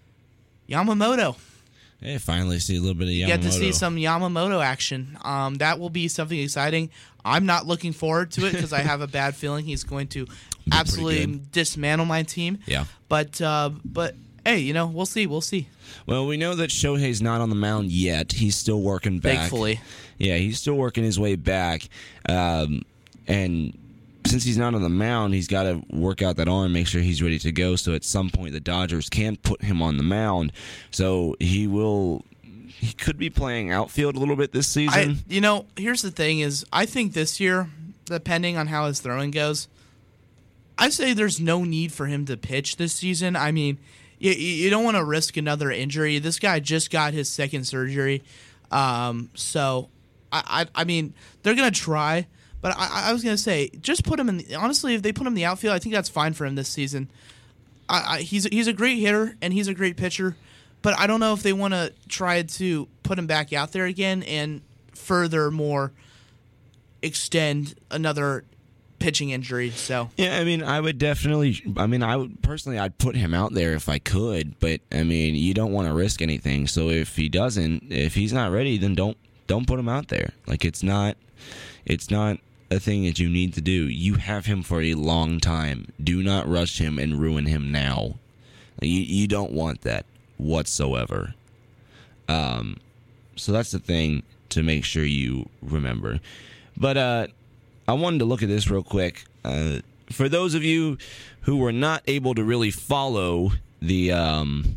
Yamamoto. Hey, finally see a little bit of Yamamoto. Get to see some Yamamoto action. Um, that will be something exciting. I'm not looking forward to it because I have a bad feeling he's going to absolutely good. dismantle my team. Yeah. But uh, but hey, you know, we'll see. We'll see. Well, we know that Shohei's not on the mound yet. He's still working back. Thankfully. Yeah, he's still working his way back. Um, and since he's not on the mound, he's got to work out that arm, make sure he's ready to go. So at some point, the Dodgers can put him on the mound. So he will he could be playing outfield a little bit this season. I, you know, here's the thing: is I think this year, depending on how his throwing goes, I say there's no need for him to pitch this season. I mean, you, you don't want to risk another injury. This guy just got his second surgery, um, so I, I, I mean, they're gonna try. But I, I was gonna say, just put him in. The, honestly, if they put him in the outfield, I think that's fine for him this season. I, I, he's he's a great hitter and he's a great pitcher, but I don't know if they want to try to put him back out there again and furthermore extend another pitching injury. So yeah, I mean, I would definitely. I mean, I would personally, I'd put him out there if I could. But I mean, you don't want to risk anything. So if he doesn't, if he's not ready, then don't don't put him out there. Like it's not, it's not a thing that you need to do. You have him for a long time. Do not rush him and ruin him now. You you don't want that whatsoever. Um, so that's the thing to make sure you remember. But uh, I wanted to look at this real quick. Uh, for those of you who were not able to really follow the um,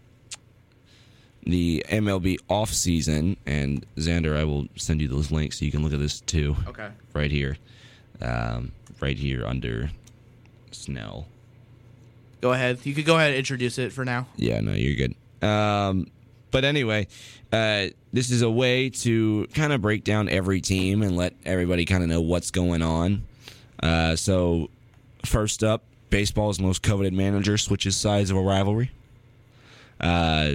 the M L B offseason, and Xander, I will send you those links so you can look at this too. Okay. Right here. Um, right here under Snell. Go ahead. You could go ahead and introduce it for now. Yeah, no, you're good. Um, but anyway, uh, this is a way to kind of break down every team and let everybody kind of know what's going on. Uh, so, first up, baseball's most coveted manager switches sides of a rivalry. Uh,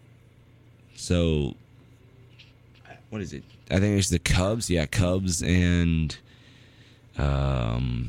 so, what is it? I think it's the Cubs. Yeah, Cubs and um,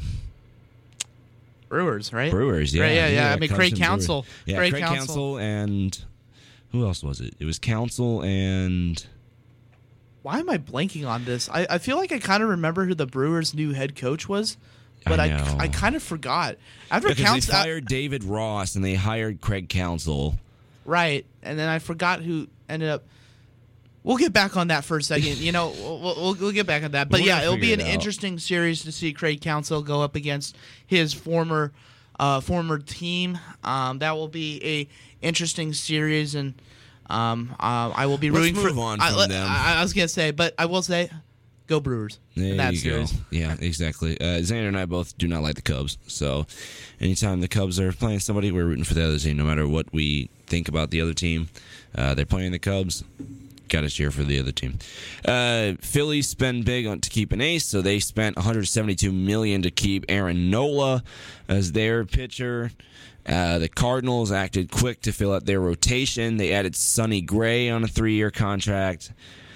Brewers, right? Brewers, yeah. Right, yeah, yeah. yeah I mean, Cubs Craig and Counsell. Brewers. Yeah, Craig Craig Counsell. Counsell and who else was it? It was Counsell and Why am I blanking on this? I, I feel like I kind of remember who the Brewers' new head coach was, but I I, know. I, kind of forgot. After because Counsell, they fired David Ross and they hired Craig Counsell. right, and then I forgot who ended up. We'll get back on that for a second. You know, we'll, we'll, we'll get back on that. But We're yeah, gonna it'll be figure an it out. interesting series to see Craig Counsell go up against his former uh, former team. Um, that will be a interesting series, and um, uh, I will be Let's rooting move for. on I, from let- them. I, I was gonna say, but I will say, go Brewers. There in that you series. go. Yeah, exactly. Uh, Xander and I both do not like the Cubs. So anytime the Cubs are playing somebody, we're rooting for the other team, no matter what we think about the other team. Uh, they're playing the Cubs. Got to cheer for the other team. Uh, Phillies spend big on to keep an ace, so they spent one hundred seventy-two million dollars to keep Aaron Nola as their pitcher. Uh, the Cardinals acted quick to fill out their rotation. They added Sonny Gray on a three-year contract.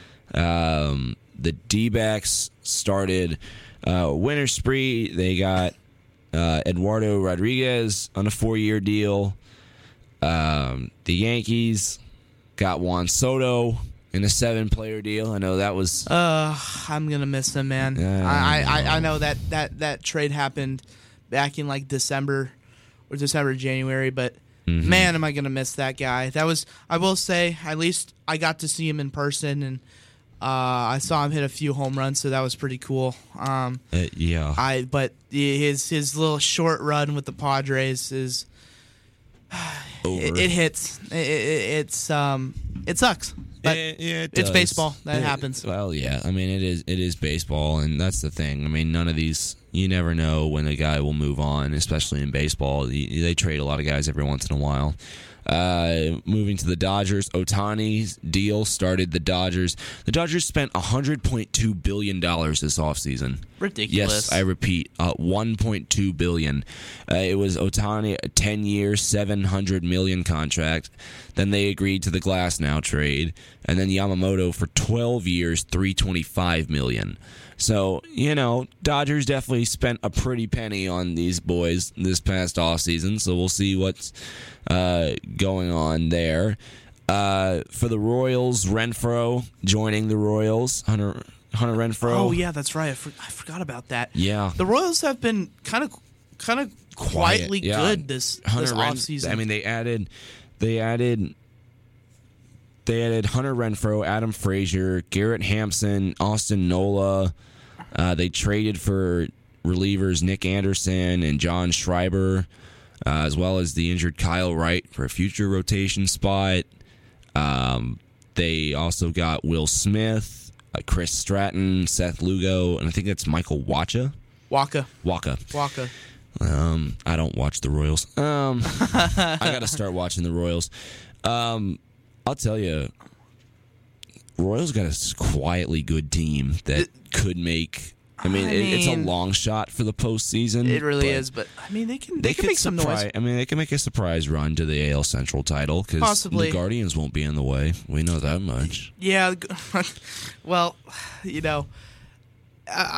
Um, the D-backs started uh, winter spree. They got uh, Eduardo Rodriguez on a four-year deal. Um, the Yankees got Juan Soto in a seven-player deal. I know that was... Uh, I'm gonna miss him, man. Yeah, I, I I, know. I know that, that, that trade happened back in like December or December, January, but Mm-hmm. man, am I gonna miss that guy. That was, I will say, at least I got to see him in person, and uh, I saw him hit a few home runs, so that was pretty cool. Um, Uh, yeah. I but his his little short run with the Padres is Over. it, it hits. It, it, it's um it sucks. But Yeah, yeah, it it's does. baseball. That It- happens. Well, yeah. I mean, it is it is baseball, and that's the thing. I mean, none of these. You never know when a guy will move on, especially in baseball. You- They trade a lot of guys every once in a while. Uh, moving to the Dodgers, Ohtani's deal started the Dodgers. The Dodgers spent one hundred point two billion dollars this offseason. Ridiculous. Yes, I repeat, uh, one point two billion dollars. Uh, it was Ohtani, a ten-year, seven hundred million dollars contract. Then they agreed to the Glasnow trade, and then Yamamoto for twelve years, three hundred twenty-five million dollars. So, you know, Dodgers definitely spent a pretty penny on these boys this past offseason, so we'll see what's uh, going on there. Uh, for the Royals, Renfroe joining the Royals, Hunter, Hunter Renfroe. Oh yeah, that's right. I, for, I forgot about that. Yeah. The Royals have been kind of kind of quietly yeah. good this Hunter this Ren- offseason. I mean, they added, they added, they added Hunter Renfroe, Adam Frazier, Garrett Hampson, Austin Nola. Uh, they traded for relievers Nick Anderson and John Schreiber, uh, as well as the injured Kyle Wright for a future rotation spot. Um, they also got Will Smith, uh, Chris Stratton, Seth Lugo, and I think that's Michael Wacha. Waka. Waka. Waka. Um, I don't watch the Royals. Um, I got to start watching the Royals. Um, I'll tell you, Royals got a quietly good team that it, could make. I mean, I it, it's a mean, long shot for the postseason. It really but is, but I mean, they can they, They, can could make some surprise. noise. I mean, they can make a surprise run to the A L Central title because Possibly. the Guardians won't be in the way. We know that much. Yeah, well, you know, uh,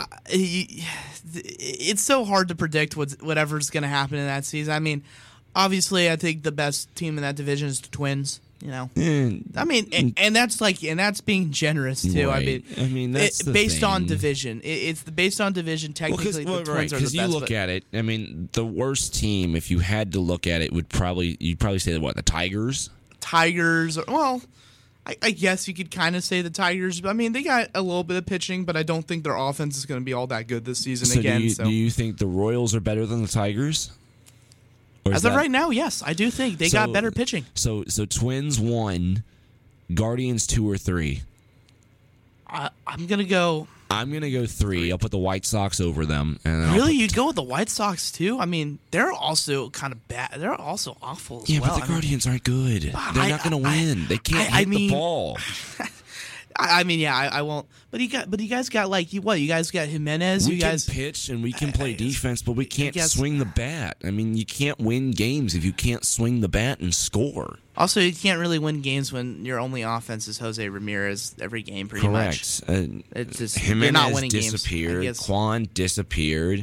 it's so hard to predict what's, whatever's going to happen in that season. I mean, obviously, I think the best team in that division is the Twins. You know, And, I mean, and, and that's like, and that's being generous too. I Right. mean, I mean, that's it, the based on thing. division. It, it's the based on division. Well, Technically, well, the right, Twins are the best. you look but at it. I mean, the worst team, if you had to look at it, would probably you'd probably say what the Tigers. Tigers, well, I, I guess you could kind of say the Tigers. But I mean, they got a little bit of pitching, but I don't think their offense is going to be all that good this season So again. do you, so do you think the Royals are better than the Tigers? Or is as of that- right now, yes, I do think they So- got better pitching. So so Twins one, Guardians two or three. I, I'm gonna go. I'm gonna go three. I'll put the White Sox over them. And then I'll Really, put- you go with the White Sox too? I mean, they're also kind of bad. They're also awful as Yeah, well. but the I mean, Guardians aren't good. They're I- not gonna I- win. They can't I- I hit mean- the ball. I, I mean, yeah, I, I won't. But you got, but you guys got like you what? You guys got Jimenez. We you can guys. pitch and we can play defense, but we can't guess- swing the bat. I mean, you can't win games if you can't swing the bat and score. Also, you can't really win games when your only offense is Jose Ramirez every game, pretty much. Correct. Uh, It's just Jimenez you're not winning games. I disappeared. guess. Quan disappeared.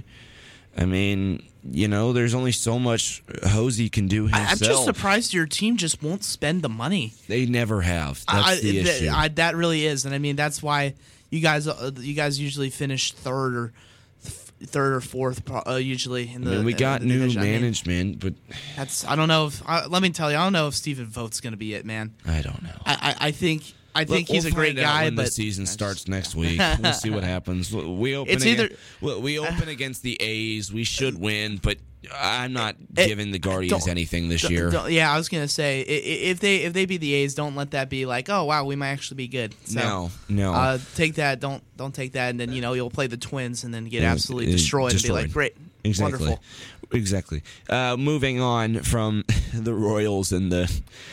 I mean, you know, there's only so much Hosey can do himself. I, I'm just surprised your team just won't spend the money. They never have. That's I, the th- issue. I, that really is, and I mean that's why you guys uh, you guys usually finish third or th- third or fourth pro- uh, usually in the. I mean, we in got the new division. I mean, management, but that's I don't know if uh, let me tell you I don't know if Stephen Vogt's going to be it, man. I don't know. I, I, I think I think We'll he's a great find out guy, when but the season starts next week. We'll see what happens. We open. It's against, either- we- we open against the A's. We should win, but I'm not It- giving the Guardians don't- anything this Don't- year. don't- yeah, I was gonna say i- i- if they if they beat the A's, don't let that be like, oh wow, we might actually be good. So, No, no. Uh, take that. Don't don't take that, and then you know you'll play the Twins, and then get Uh, absolutely uh, destroyed, and be like, destroyed. great, Exactly. wonderful. Exactly. Uh, moving on from the Royals and the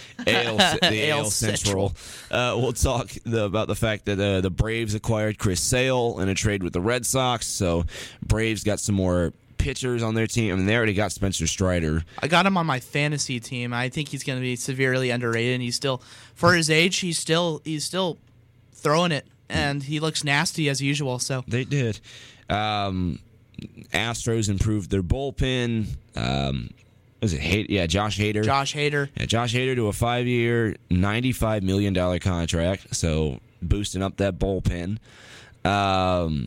A L, the A L A L Central, uh, we'll talk the, about the fact that uh, the Braves acquired Chris Sale in a trade with the Red Sox. So Braves got some more pitchers on their team. I mean, they already got Spencer Strider. I got him on my fantasy team. I think he's going to be severely underrated, and he's still, for his age, he's still he's still throwing it, and he looks nasty as usual. So They did. Um, Astros improved their bullpen. Um, was it Hay- Yeah, Josh Hader. Josh Hader, Yeah, Josh Hader to a five-year, ninety-five million dollars contract, so boosting up that bullpen. Um,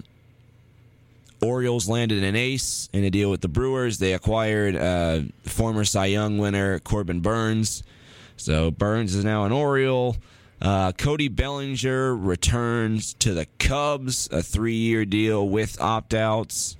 Orioles landed an ace in a deal with the Brewers. They acquired uh, former Cy Young winner Corbin Burns. So Burns is now an Oriole. Uh, Cody Bellinger returns to the Cubs, a three-year deal with opt-outs.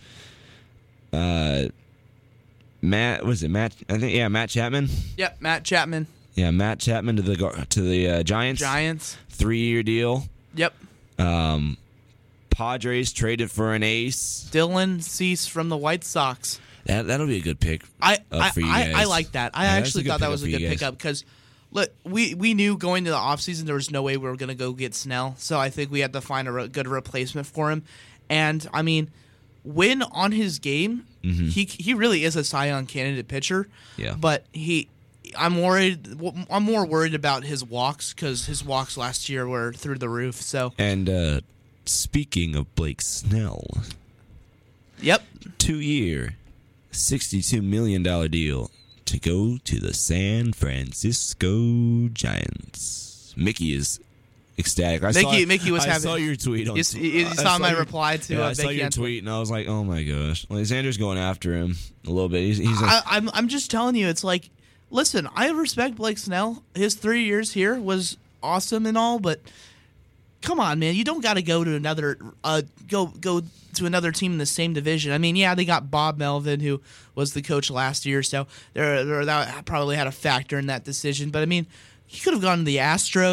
Uh, Matt, was it Matt? I think yeah, Matt Chapman. yep, Matt Chapman, Yeah, Matt Chapman to the Gar- to the uh, Giants. Giants, Three-year deal. yep. Um, Padres traded for an ace. Dylan Cease from the White Sox. That that'll be a good pick. I uh, I, for you I, guys. I like that. I Yeah, that's actually a good thought that pickup was a for you good guys. pickup because look, we we knew going to the offseason there was no way we were going to go get Snell. So I think we had to find a re- good replacement for him. And I mean, when on his game, Mm-hmm. he he really is a Cy Young candidate pitcher. Yeah. But he, I'm worried. I'm more worried about his walks because his walks last year were through the roof. So And uh, speaking of Blake Snell, yep. two-year, sixty-two million dollars deal to go to the San Francisco Giants. Mickey is ecstatic. I Mickey- saw, Mickey was I having- saw your tweet on. You s- you I saw my your- reply to, Yeah, uh, I saw Mickey your on tweet, and I was like, "Oh my gosh!" Alexander's going after him a little bit. He's, he's like, I, I'm I'm just telling you, it's like, listen, I respect Blake Snell. His three years here was awesome and all, but come on, man, you don't got to go to another uh go go to another team in the same division. I mean, yeah, they got Bob Melvin, who was the coach last year, so there, there that probably had a factor in that decision. But I mean, he could have gone to the Astros,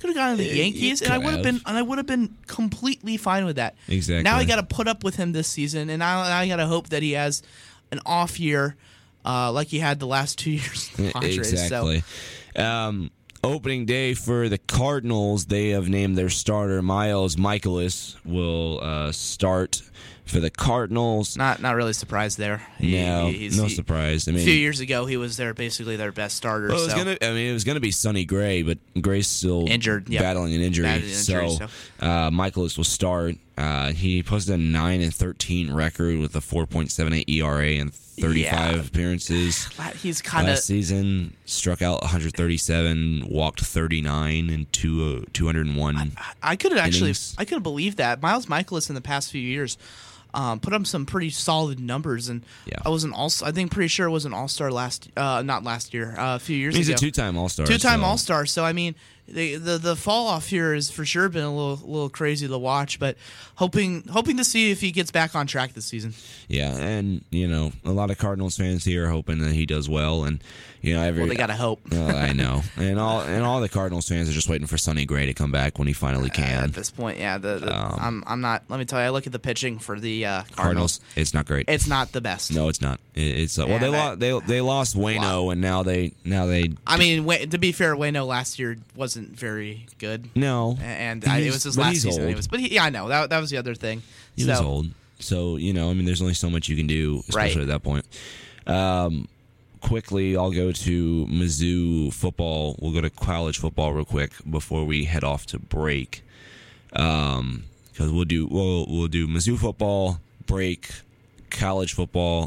Could have gone to the Uh, Yankees, you and I could would have have. been, and I would have been completely fine with that. Exactly. Now I got to put up with him this season, and I, I got to hope that he has an off year, uh, like he had the last two years. Of the Padres. Exactly. So, Um, opening day for the Cardinals, they have named their starter Miles Michaelis will uh, start for the Cardinals. not not really surprised there. He- No, he- he's- no he- surprise. I A mean, few years ago, he was their basically their best starter. well, it was so. gonna. I mean, it was gonna be Sonny Gray, but Gray's still Injured, yep. battling an injury. Battling an injury, so, Uh, Michaelis will start. Uh, he posted a nine and thirteen record with a four point seven eight E R A and thirty-five Yeah. appearances. He's kind of Last season, struck out one hundred thirty-seven, walked thirty-nine, and two uh, two hundred one. I could have actually, innings. I could have believed that Miles Michaelis in the past few years um, put up some pretty solid numbers, and Yeah. I was an all. I think pretty sure it was an All Star last, uh, not last year, uh, a few years He's ago. a two-time All-Star. Two-time so- All-Star. So I mean, the, the the fall off here has for sure been a little little crazy to watch, but hoping hoping to see if he gets back on track this season. Yeah, and you know, a lot of Cardinals fans here are hoping that he does well, and you know, every Well, they gotta hope. Uh, I know, and all and all the Cardinals fans are just waiting for Sonny Gray to come back when he finally can. At this point, yeah, the, the, Um, I'm I'm not. Let me tell you, I look at the pitching for the uh, Cardinals. Cardinals, it's not great. It's not the best. no, it's not. It, it's uh, well, Yeah, they that- lost. They they lost Wayno, Wow. and now they now they I mean, Wa- to be fair, Wayno last year wasn't very good. no, And I, it He's- was his but last he's season. old. It was, but he, yeah, I know that that was the other thing. He so, was old, so you know, I mean, there's only so much you can do, especially Right. at that point. Um, quickly, I'll go to Mizzou football. We'll go to college football real quick before we head off to break. Um, because we'll do we'll we'll do Mizzou football break, college football.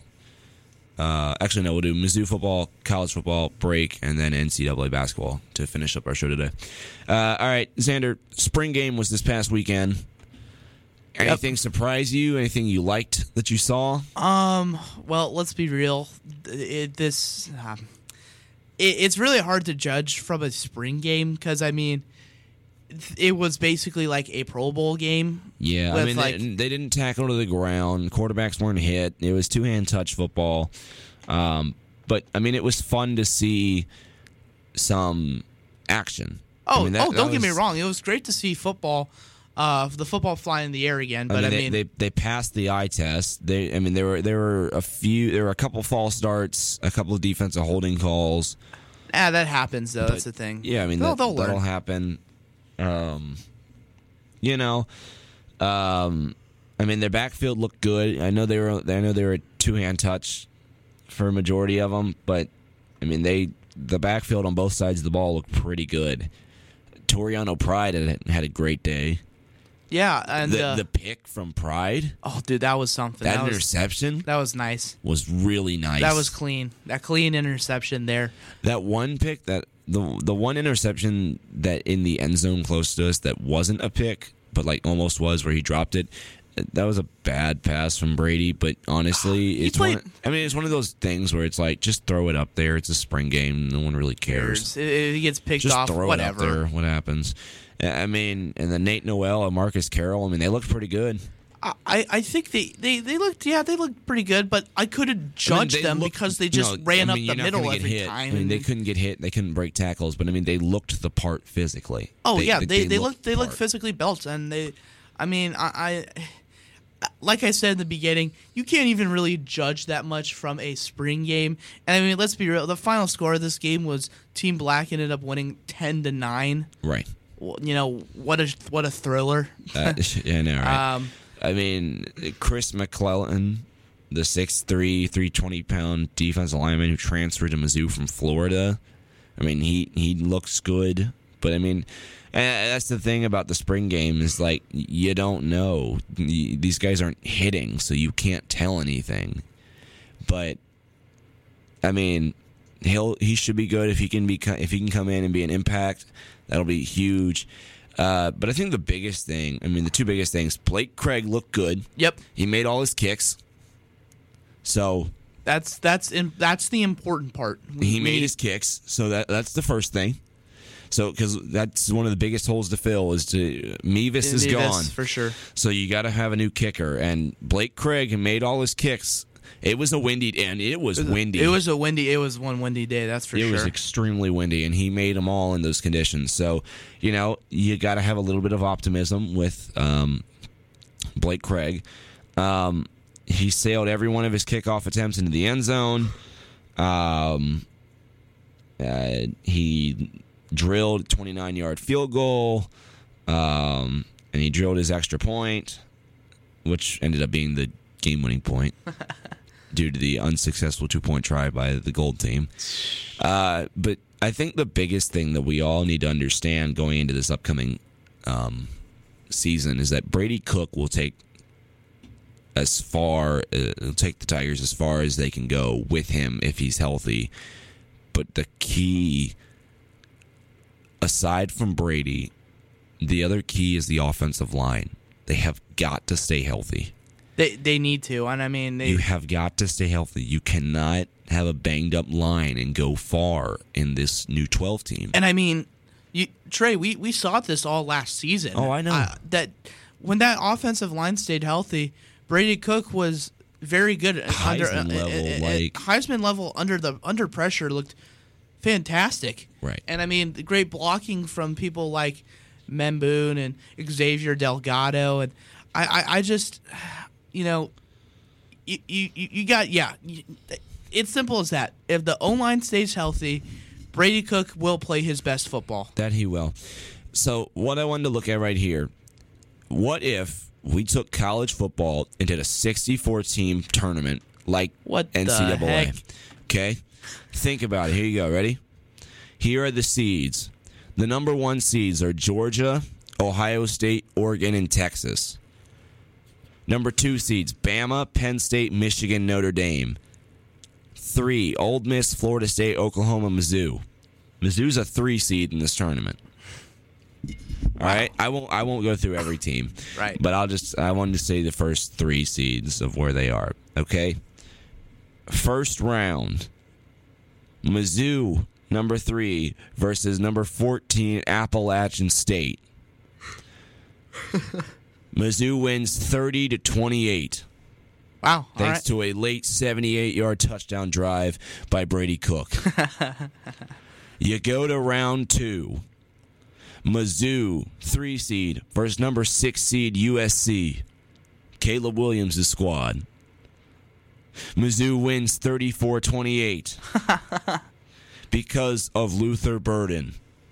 Uh, actually, no, we'll do Mizzou football, college football break, and then N C double A basketball to finish up our show today. Uh, all right, Xander. Spring game was this past weekend. Anything surprise you? Anything you liked that you saw? Um. Well, let's be real. It, this, um, it, it's really hard to judge from a spring game because I mean, it was basically like a Pro Bowl game. Yeah, I with, mean, like, they, they didn't tackle to the ground. Quarterbacks weren't hit. It was two-hand touch football. Um, but, I mean, it was fun to see some action. Oh, I mean, that- oh, that don't get me was- wrong. It was great to see football, uh, the football fly in the air again. But I I mean, mean, they, they they passed the eye test. They, I mean, there were there were a few, there were a couple false starts, a couple of defensive holding calls. ah, that happens though. That's the But, thing. Yeah, I mean, they'll, that, they'll learn. that'll happen. Um, you know, um, I mean, their backfield looked good. I know they were. I know they were a two-hand touch for a majority of them, but I mean, they the backfield on both sides of the ball looked pretty good. Toriano Pride had, had a great day. Yeah, and The uh, the pick from Pride, oh, dude, that was something. that, That, was interception that was nice. was really nice. That was clean. That clean interception there. That one pick, that the the one interception that in the end zone close to us that wasn't a pick, but like almost was, where he dropped it. That was a bad pass from Brady, but honestly, He it's played- one. I mean, it's one of those things where it's like, just throw it up there. It's a spring game. No one really cares. If if he gets picked Just off, throw whatever. it up there. What happens? I mean, and then Nate Noel and Marcus Carroll. I mean, they looked pretty good. I, I think they, they, they looked yeah they looked pretty good, but I couldn't judge they them looked- because they just no, ran I mean, up you're the not gonna middle get every hit. time. I mean, they and- couldn't get hit. They couldn't break tackles, but I mean, they looked the part physically. oh yeah, they, they, looked they the looked part. physically built, and they, I mean I, I, like I said in the beginning, you can't even really judge that much from a spring game. And I mean, let's be real. The final score of this game was Team Black ended up winning ten to nine. Right. Well, you know what a what a thriller. Uh, yeah, I know, right? Um, I mean, Chris McClellan, the six three, three hundred twenty pound defensive lineman who transferred to Mizzou from Florida. I mean, he, he looks good, but I mean, and that's the thing about the spring game is like, you don't know. These guys aren't hitting, so you can't tell anything. But I mean, he'll he should be good if he can be if he can come in and be an impact. That'll be huge. Uh, but I think the biggest thing, I mean, the two biggest things, Blake Craig looked good. yep, He made all his kicks. So that's that's in, that's the important part. We- he made we- his kicks. So that that's the first thing. So because that's one of the biggest holes to fill is to Mevis is Mevis, gone. for sure. So you got to have a new kicker. And Blake Craig made all his kicks. It was a windy, and it was windy. It was a windy. It was one windy day. That's for it sure. It was extremely windy, and he made them all in those conditions. So, you know, you got to have a little bit of optimism with um, Blake Craig. Um, he sailed every one of his kickoff attempts into the end zone. Um, uh, he drilled a twenty-nine yard field goal, um, and he drilled his extra point, which ended up being the game-winning point due to the unsuccessful two-point try by the Gold team. Uh, but I think the biggest thing that we all need to understand going into this upcoming um, season is that Brady Cook will take as far, uh, take the Tigers as far as they can go with him if he's healthy. But the key, aside from Brady, the other key is the offensive line. They have got to stay healthy. They they need to, and I mean, they, you have got to stay healthy. You cannot have a banged up line and go far in this new twelve team. And I mean, you, Trey, we, we saw this all last season. Oh, I know uh, that when that offensive line stayed healthy, Brady Cook was very good. Heisman under, level, uh, uh, like Heisman level under the under pressure looked fantastic. Right. And I mean, the great blocking from people like Memboon and Xavier Delgado, and I, I, I just, you know, you, you, you got yeah, it's simple as that. If the O line stays healthy, Brady Cook will play his best football. That he will. So what I wanted to look at right here, what if we took college football and did a sixty-four team tournament like what N C double A? The heck? Okay? Think about it. Here you go. Ready? Here are the seeds. The number one seeds are Georgia, Ohio State, Oregon, and Texas. Number two seeds, Bama, Penn State, Michigan, Notre Dame. Three, Ole Miss, Florida State, Oklahoma, Mizzou. Mizzou's a three seed in this tournament. All right, I won't. I won't go through every team. Right. But I'll just. I wanted to say the first three seeds of where they are. Okay. First round. Mizzou, number three, versus number fourteen, Appalachian State. Mizzou wins thirty to twenty-eight. Wow! Thanks right. to a late seventy-eight yard touchdown drive by Brady Cook. You go to round two. Mizzou, three seed, versus number six seed U S C. Caleb Williams' squad. Mizzou wins thirty-four twenty-eight because of Luther Burden.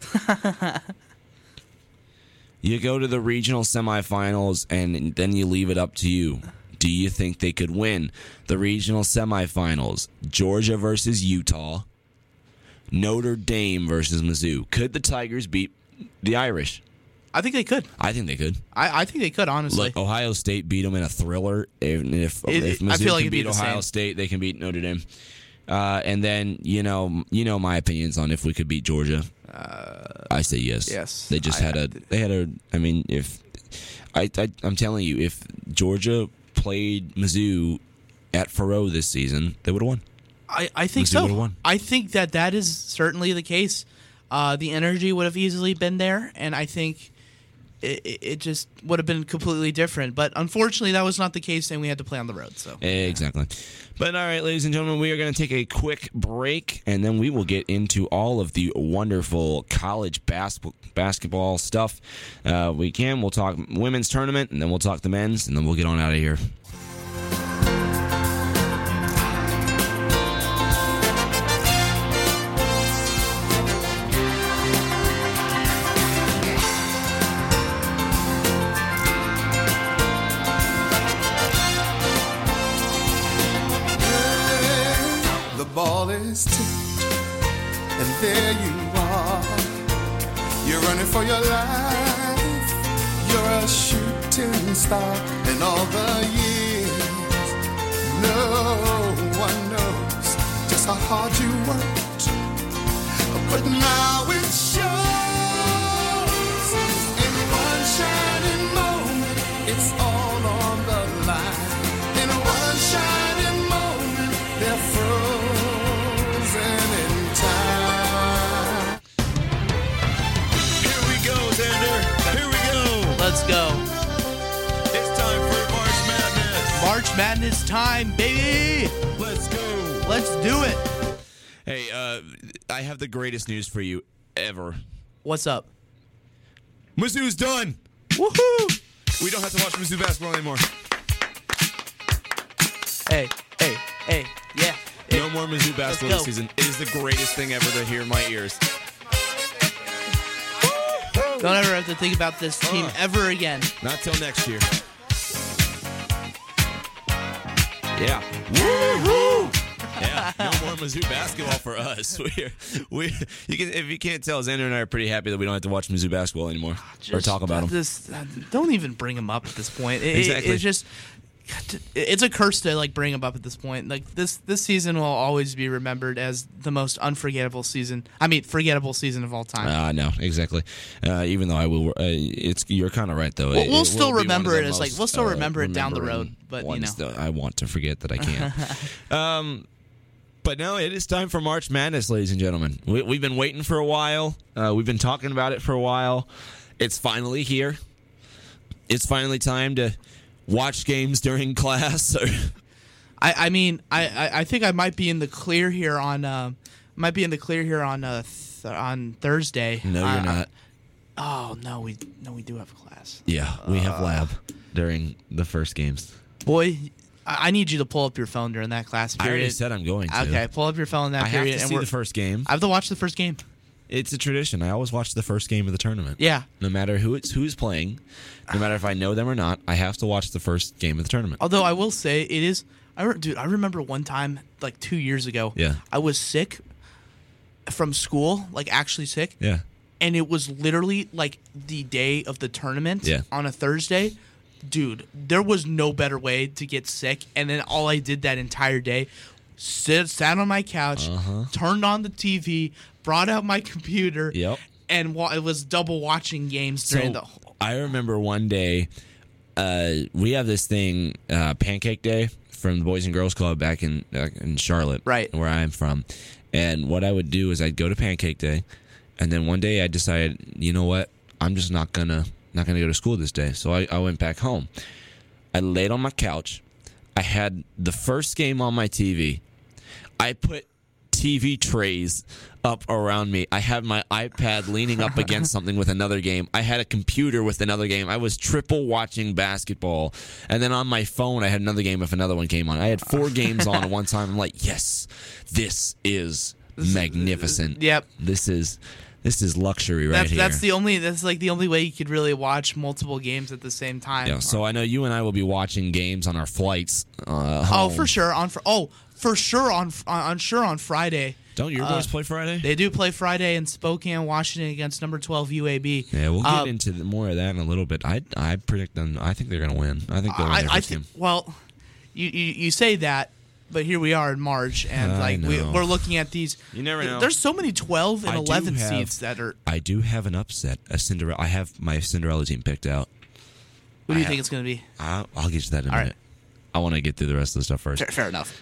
You go to the regional semifinals, and then you leave it up to you. Do you think they could win the regional semifinals? Georgia versus Utah. Notre Dame versus Mizzou. Could the Tigers beat the Irish? I think they could. I think they could. I, I think they could, honestly. Look, Ohio State beat them in a thriller. If if, It- if I Mizzou feel like can it'd be beat the Ohio same. State, they can beat Notre Dame. Uh, and then you know you know my opinions on if we could beat Georgia. Uh, I say yes. yes. They just I- had a. They had a. I mean, if I, I I'm telling you, if Georgia played Mizzou at Faroe this season, they would have won. I, I think Mizzou would've so. won. I think that that is certainly the case. Uh, the energy would have easily been there, and I think it, it it just would have been completely different. But unfortunately, that was not the case, and we had to play on the road. So Exactly. But all right, ladies and gentlemen, we are going to take a quick break, and then we will get into all of the wonderful college bas- basketball stuff uh, we can. We'll talk women's tournament, and then we'll talk the men's, and then we'll get on out of here. The ball is tipped, and there you are. You're running for your life. You're a shooting star, and all the years, no one knows just how hard you worked. But now it shows. In one shining moment, it's all on the line. In one shining moment, they're frozen in time. Here we go, Xander. Here we go. let's go. It's time for March Madness. March Madness time, baby. Let's go. Let's do it. Hey, uh, I have the greatest news for you ever. What's up? Mizzou's done. Woohoo! We don't have to watch Mizzou basketball anymore. Hey, hey, hey, yeah. No more Mizzou basketball go. this season. It is the greatest thing ever to hear in my ears. Don't ever have to think about this team Uh. ever again. Not till next year. Yeah. Woo-hoo! Yeah, no more Mizzou basketball for us. We're, we, you can, if you can't tell, Xander and I are pretty happy that we don't have to watch Mizzou basketball anymore or talk about them. This, don't even bring them up at this point. It, Exactly. It, it's just, it's a curse to like bring them up at this point. Like this, this season will always be remembered as the most unforgettable season. I mean, forgettable season of all time. Uh, no, exactly. Uh, even though I will, uh, it's you're kind of right though. We'll- It- we'll it still will be remember one of it the as, like, most, we'll still uh, remember it down the remembering road, but, you ones know. that I want to forget that I can't. um, but no, it is time for March Madness, ladies and gentlemen. We, we've been waiting for a while. Uh, we've been talking about it for a while. It's finally here. It's finally time to watch games during class. Or I, I mean, I, I, I think I might be in the clear here on, uh, might be in the clear here on, uh, th- on Thursday. no, Uh, you're not. Oh no, we no we do have class. Yeah, we have lab during the first games. Boy, I I need you to pull up your phone during that class I already period. said I'm going to. Okay, pull up your phone in that I have period, to and see we're, the first game. I have to watch the first game. It's a tradition. I always watch the first game of the tournament. Yeah. No matter who it's who's playing, no matter if I know them or not, I have to watch the first game of the tournament. Although I will say it is, I re- dude, I remember one time like two years ago. Yeah. I was sick from school, like actually sick, Yeah. and it was literally like the day of the tournament Yeah. on a Thursday. Dude, there was no better way to get sick, and then all I did that entire day, sit, sat on my couch, Uh-huh. turned on the T V, brought out my computer, Yep. and wa- it was double watching games during So the. I remember one day, uh, we have this thing, uh, Pancake Day from the Boys and Girls Club back in uh, in Charlotte, Right. where I'm from. And what I would do is I'd go to Pancake Day, and then one day I decided, you know what, I'm just not gonna not gonna go to school this day. So I, I went back home. I laid on my couch. I had the first game on my T V. I put T V trays up around me. I had my iPad leaning up against something with another game. I had a computer with another game. I was triple watching basketball. And then on my phone, I had another game if another one came on. I had four games on at one time. I'm like, yes, this is magnificent. Yep. This is this is luxury right That's here. that's the only that's like the only way you could really watch multiple games at the same time. yeah, so I know you and I will be watching games on our flights. Uh, Oh, home. for sure on fr- oh for sure on on, on sure on Friday. Don't your Uh, boys play Friday? They do play Friday in Spokane, Washington against number twelve U A B. Yeah, we'll get Uh, into the, more of that in a little bit. I I predict them. I think they're going to win. I think they'll win I, their I first think game. well, you, you you say that, but here we are in March, and I like we, know. we're looking at these. You never know. There's so many twelve and I do eleven have- seeds that are. I do have an upset. A Cinderella. I have my Cinderella team picked out. Who do you I think have- it's going to be? I, I'll get to that in a All right. minute. I want to get through the rest of the stuff first. Fair, fair enough.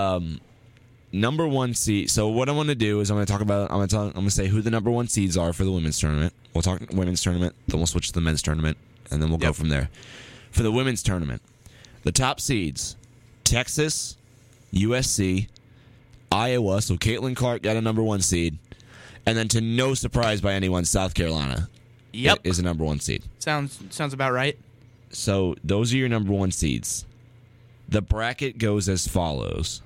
Number one seed. So what I'm going to do is I'm going to talk about. I'm going to talk, I'm going to say who the number one seeds are for the women's tournament. We'll talk women's tournament. Then we'll switch to the men's tournament, and then we'll go Yep. from there. For the women's tournament, the top seeds: Texas, U S C, Iowa. So Caitlin Clark got a number one seed, and then to no surprise by anyone, South Carolina Yep, is a number one seed. sounds sounds about right. So those are your number one seeds. The bracket goes as follows.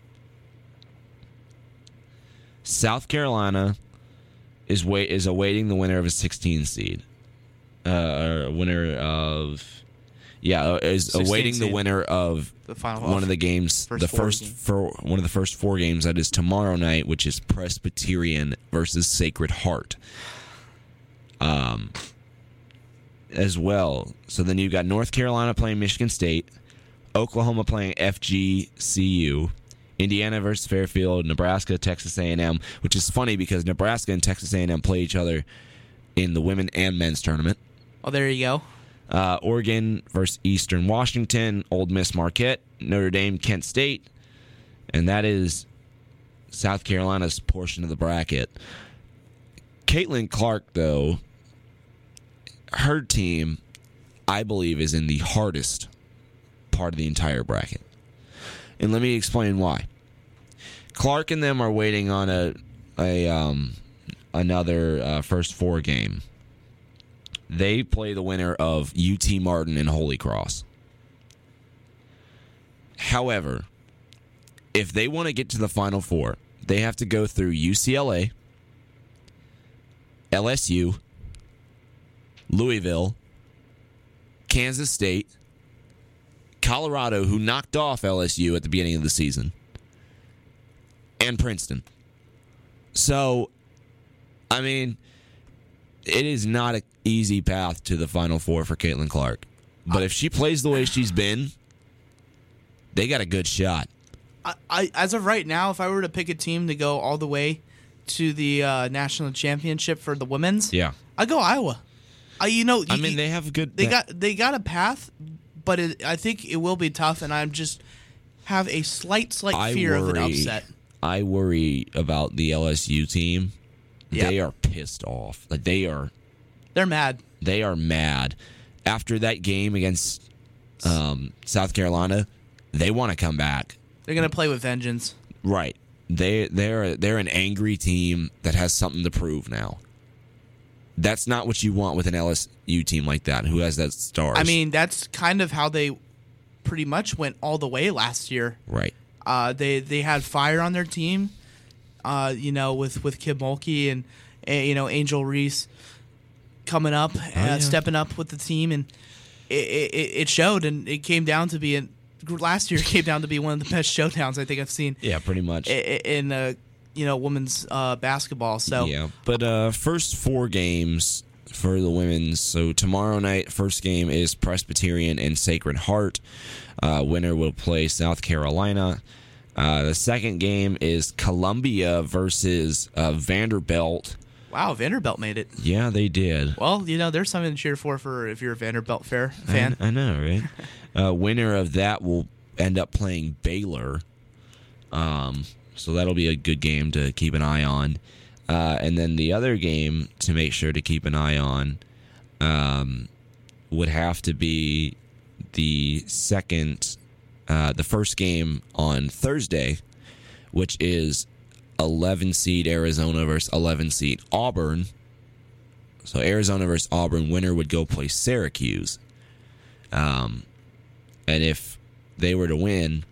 South Carolina is wait is awaiting the winner of a sixteen seed. Uh, or winner of yeah uh, is sixteen awaiting the seed. winner of The final one of the games, First the four first game. for one of the first four games that is tomorrow night, which is Presbyterian versus Sacred Heart. Um, as well. So then you've got North Carolina playing Michigan State, Oklahoma playing F G C U, Indiana versus Fairfield, Nebraska, Texas A and M, which is funny because Nebraska and Texas A and M play each other in the women and men's tournament. Oh, there you go. Uh, Oregon versus Eastern Washington, Ole Miss Marquette, Notre Dame, Kent State, and that is South Carolina's portion of the bracket. Caitlin Clark, though, her team, I believe, is in the hardest part part of the entire bracket. And let me explain why. Clark and them are waiting on a a um, another uh, first four game. They play the winner of U T Martin and Holy Cross. However, if they want to get to the Final Four, they have to go through U C L A, L S U, Louisville, Kansas State, Colorado, who knocked off L S U at the beginning of the season, and Princeton. So, I mean, it is not an easy path to the Final Four for Caitlin Clark. But if she plays the way she's been, they got a good shot. I, I as of right now, if I were to pick a team to go all the way to the uh, national championship for the women's, Yeah. I go Iowa. I you know I you- mean, they have good... they got they got a path, but it, I think it will be tough, and I'm just have a slight slight I fear of an worry- upset. I worry about the L S U team. Yeah. They are pissed off. Like they are They're mad. they are mad. After that game against um, South Carolina, they want to come back. They're gonna play with vengeance. Right. They they're they're an angry team that has something to prove now. That's not what you want with an L S U team like that, who has that stars. I mean, that's kind of how they pretty much went all the way last year. right. Uh, they they had fire on their team. Uh, you know, with with Kim Mulkey and uh, you know Angel Reese coming up, uh, yeah. stepping up with the team, and it, it, it showed. And it came down to be an, last year. It came down to be one of the best showdowns I think I've seen Yeah, pretty much. i- i- in uh, you know women's uh, basketball. So Yeah, but uh, first four games for the women's. So tomorrow night, first game is Presbyterian and Sacred Heart. Uh, winner will play South Carolina. Uh, the second game is Columbia versus uh, Vanderbilt. wow, Vanderbilt made it. Yeah, they did. Well, you know, there's something to cheer for for if you're a Vanderbilt fair fan. I, I know, right? uh, winner of that will end up playing Baylor. Um, so that'll be a good game to keep an eye on. Uh, and then the other game to make sure to keep an eye on um, would have to be the second, uh, the first game on Thursday, which is eleven seed Arizona versus eleven seed Auburn. So Arizona versus Auburn, winner would go play Syracuse. Um, and if they were to win,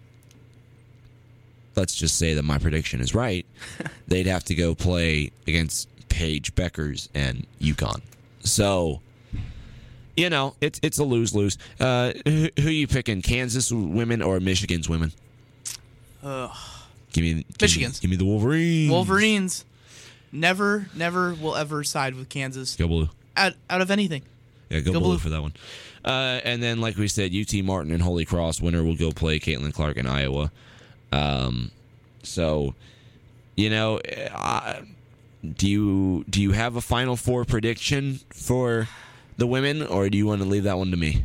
let's just say that my prediction is right, they'd have to go play against Paige Beckers and UConn. So, you know, it's it's a lose-lose. Uh, who, who are you picking, Kansas women or Michigan's women? Ugh. Give me give Michigan's. Me, give me the Wolverines. Wolverines never, never will ever side with Kansas Go blue. out, out of anything. Yeah, go, Go blue, blue. for that one. Uh, and then, like we said, U T Martin and Holy Cross, winner will go play Caitlin Clark in Iowa. Um, so, you know, uh, do you do you have a Final Four prediction for the women, or do you want to leave that one to me?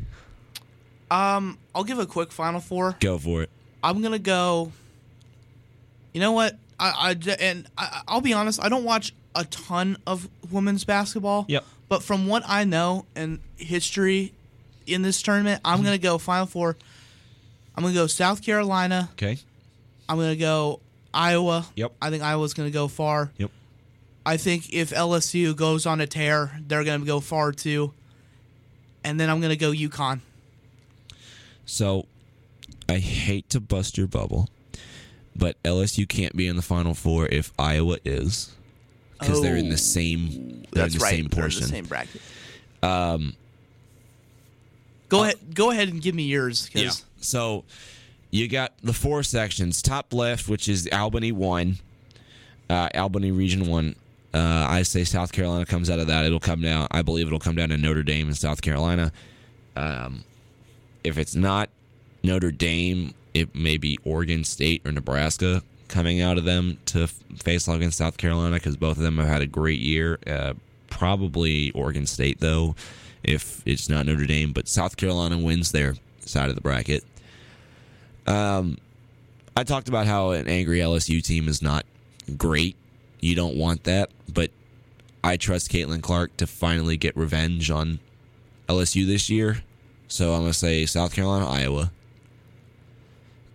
Um, I'll give a quick Final Four. Go for it. I'm gonna go. You know what? I, I and I, I'll be honest. I don't watch a ton of women's basketball. Yep. But from what I know and history in this tournament, I'm gonna go Final Four. I'm gonna go South Carolina. Okay. I'm gonna go Iowa. Yep. I think Iowa's gonna go far. Yep. I think if L S U goes on a tear, they're gonna go far too. And then I'm gonna go UConn. So, I hate to bust your bubble, but L S U can't be in the Final Four if Iowa is, because they're in the same. They're That's in the right. same They're in portion. the same bracket. Um. Go ahead. Go ahead and give me yours. 'Cause Yeah. So you got the four sections. Top left, which is Albany one, uh, Albany Region one. Uh, I say South Carolina comes out of that. It'll come down. I believe it'll come down to Notre Dame and South Carolina. Um, if it's not Notre Dame, it may be Oregon State or Nebraska coming out of them to f- face off against South Carolina, because both of them have had a great year. Uh, probably Oregon State, though, if it's not Notre Dame. But South Carolina wins their side of the bracket. Um, I talked about how an angry L S U team is not great. You don't want that, but I trust Caitlin Clark to finally get revenge on L S U this year. So I'm going to say South Carolina, Iowa.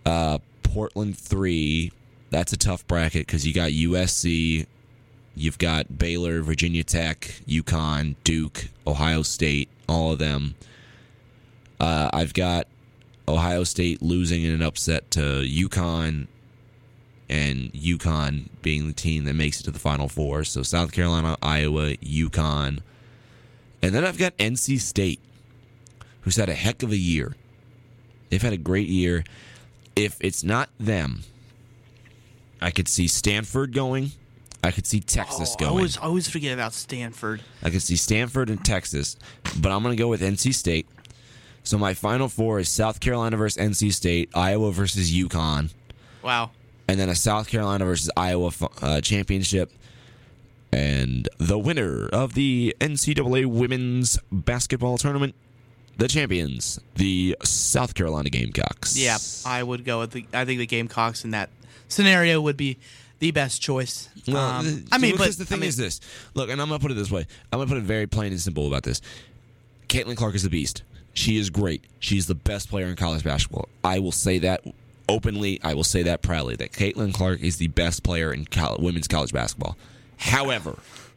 Uh, Portland three. That's a tough bracket because you got U S C, you've got Baylor, Virginia Tech, UConn, Duke, Ohio State, all of them. Uh, I've got Ohio State losing in an upset to UConn, and UConn being the team that makes it to the Final Four. So South Carolina, Iowa, UConn. And then I've got N C State, who's had a heck of a year. They've had a great year. If it's not them, I could see Stanford going. I could see Texas oh, going. I always, I always forget about Stanford. I could see Stanford and Texas, but I'm going to go with N C State. So my Final Four is South Carolina versus N C State, Iowa versus UConn, Wow. and then a South Carolina versus Iowa uh, championship. And the winner of the N C double A Women's Basketball Tournament, the champions, the South Carolina Gamecocks. Yeah, I would go with the. I think the Gamecocks in that scenario would be the best choice. Well, um, th- I mean, because but the thing I mean, is this. Look, and I'm going to put it this way. I'm going to put it very plain and simple about this. Caitlin Clark is a beast. She is great. She's the best player in college basketball. I will say that openly. I will say that proudly, that Caitlin Clark is the best player in college, women's college basketball. However,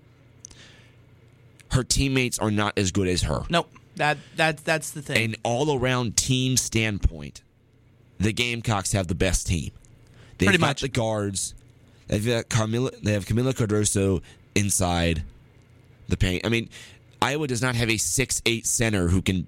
her teammates are not as good as her. Nope. That that that's the thing. An all-around team standpoint, the Gamecocks have the best team. They've Pretty got much. the guards. They've got Camila. They have Camila Cardoso inside the paint. I mean, Iowa does not have a six eight center who can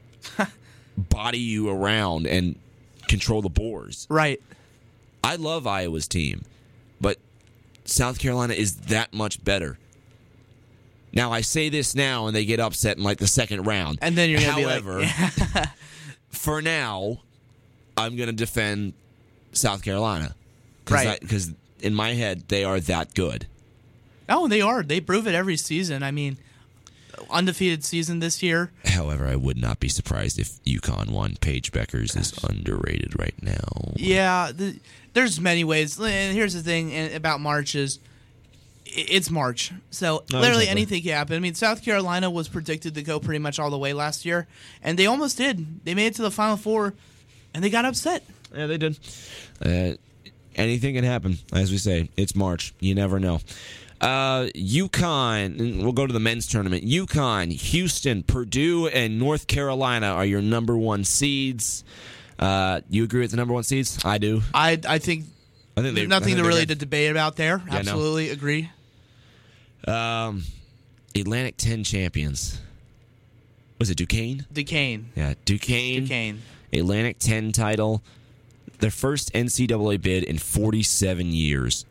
body you around and control the boards. Right. I love Iowa's team, but South Carolina is that much better. Now, I say this now, and they get upset in like the second round. And then you're gonna However, be like, for now, I'm going to defend South Carolina. Right. Because in my head, they are that good. Oh, they are. They prove it every season. I mean, undefeated season this year. However, I would not be surprised if UConn won. Paige Beckers is underrated right now. Yeah, the, there's many ways. And here's the thing about March is it's March. So No, literally exactly. anything can happen. I mean, South Carolina was predicted to go pretty much all the way last year, and they almost did. They made it to the Final Four, and they got upset. Yeah, they did. Uh, anything can happen, as we say. It's March. You never know. Uh, UConn, and we'll go to the men's tournament. UConn, Houston, Purdue, and North Carolina are your number one seeds. Uh, you agree with the number one seeds? I do. I I think I think they, there's nothing I think to they're really good. to debate about there. Yeah, no. Absolutely agree. Um, Atlantic ten champions. Was it Duquesne? Duquesne. Yeah, Duquesne. Duquesne. Atlantic ten title. Their first N C double A bid in forty-seven years.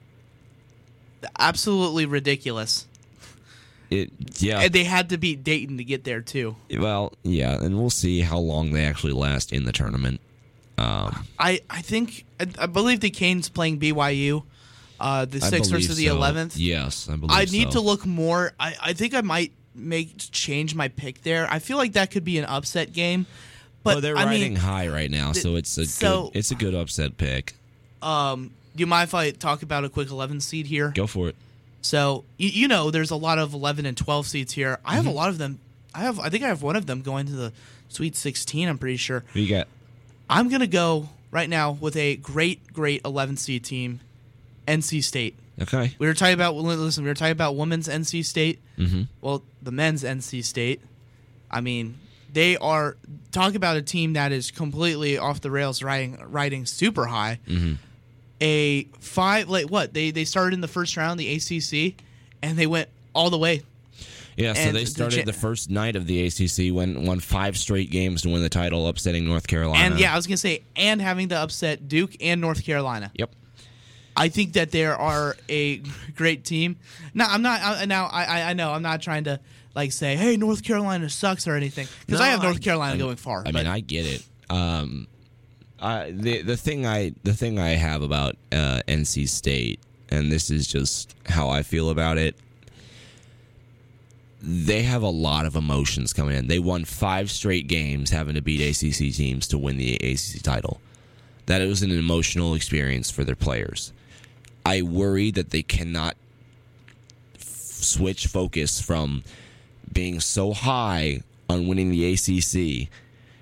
Absolutely ridiculous. It, yeah. And they had to beat Dayton to get there too. Well, yeah, and we'll see how long they actually last in the tournament. Um, I, I think I, I believe Duquesne's playing B Y U, uh, the I sixth believe versus the so. eleventh. Yes, I believe I need so. to look more. I, I think I might make change my pick there. I feel like that could be an upset game. But well, they're I riding mean, high right now, so it's a so- good, it's a good upset pick. um, do you mind if I talk about a quick eleven seed here? Go for it. So you, you know, there's a lot of eleven and twelve seeds here. I have Mm-hmm. a lot of them. I have. I think I have one of them going to the Sweet sixteen. I'm pretty sure. Who you got? I'm gonna go right now with a great, great eleven seed team, N C State. Okay. We were talking about listen. We were talking about women's N C State. Mm-hmm. Well, the men's N C State. I mean, they are talk about a team that is completely off the rails, riding riding super high. Mm-hmm. A five like what they they started in the first round, the A C C, and they went all the way. Yeah, so And they the started cha- the first night of the A C C, won, won five straight games to win the title, upsetting North Carolina. And yeah, I was gonna say, and having to upset Duke and North Carolina. Yep. I think that there are a great team. Now I'm not. I, now I I know I'm not trying to like say, hey, North Carolina sucks or anything, because No, I have North I- Carolina I- going far. I but mean, I get it. Um, I, the the thing I the thing I have about uh, N C State, and this is just how I feel about it. They have a lot of emotions coming in. They won five straight games, having to beat A C C teams to win the A C C title. That was an emotional experience for their players. I worry that they cannot f- switch focus from being so high on winning the A C C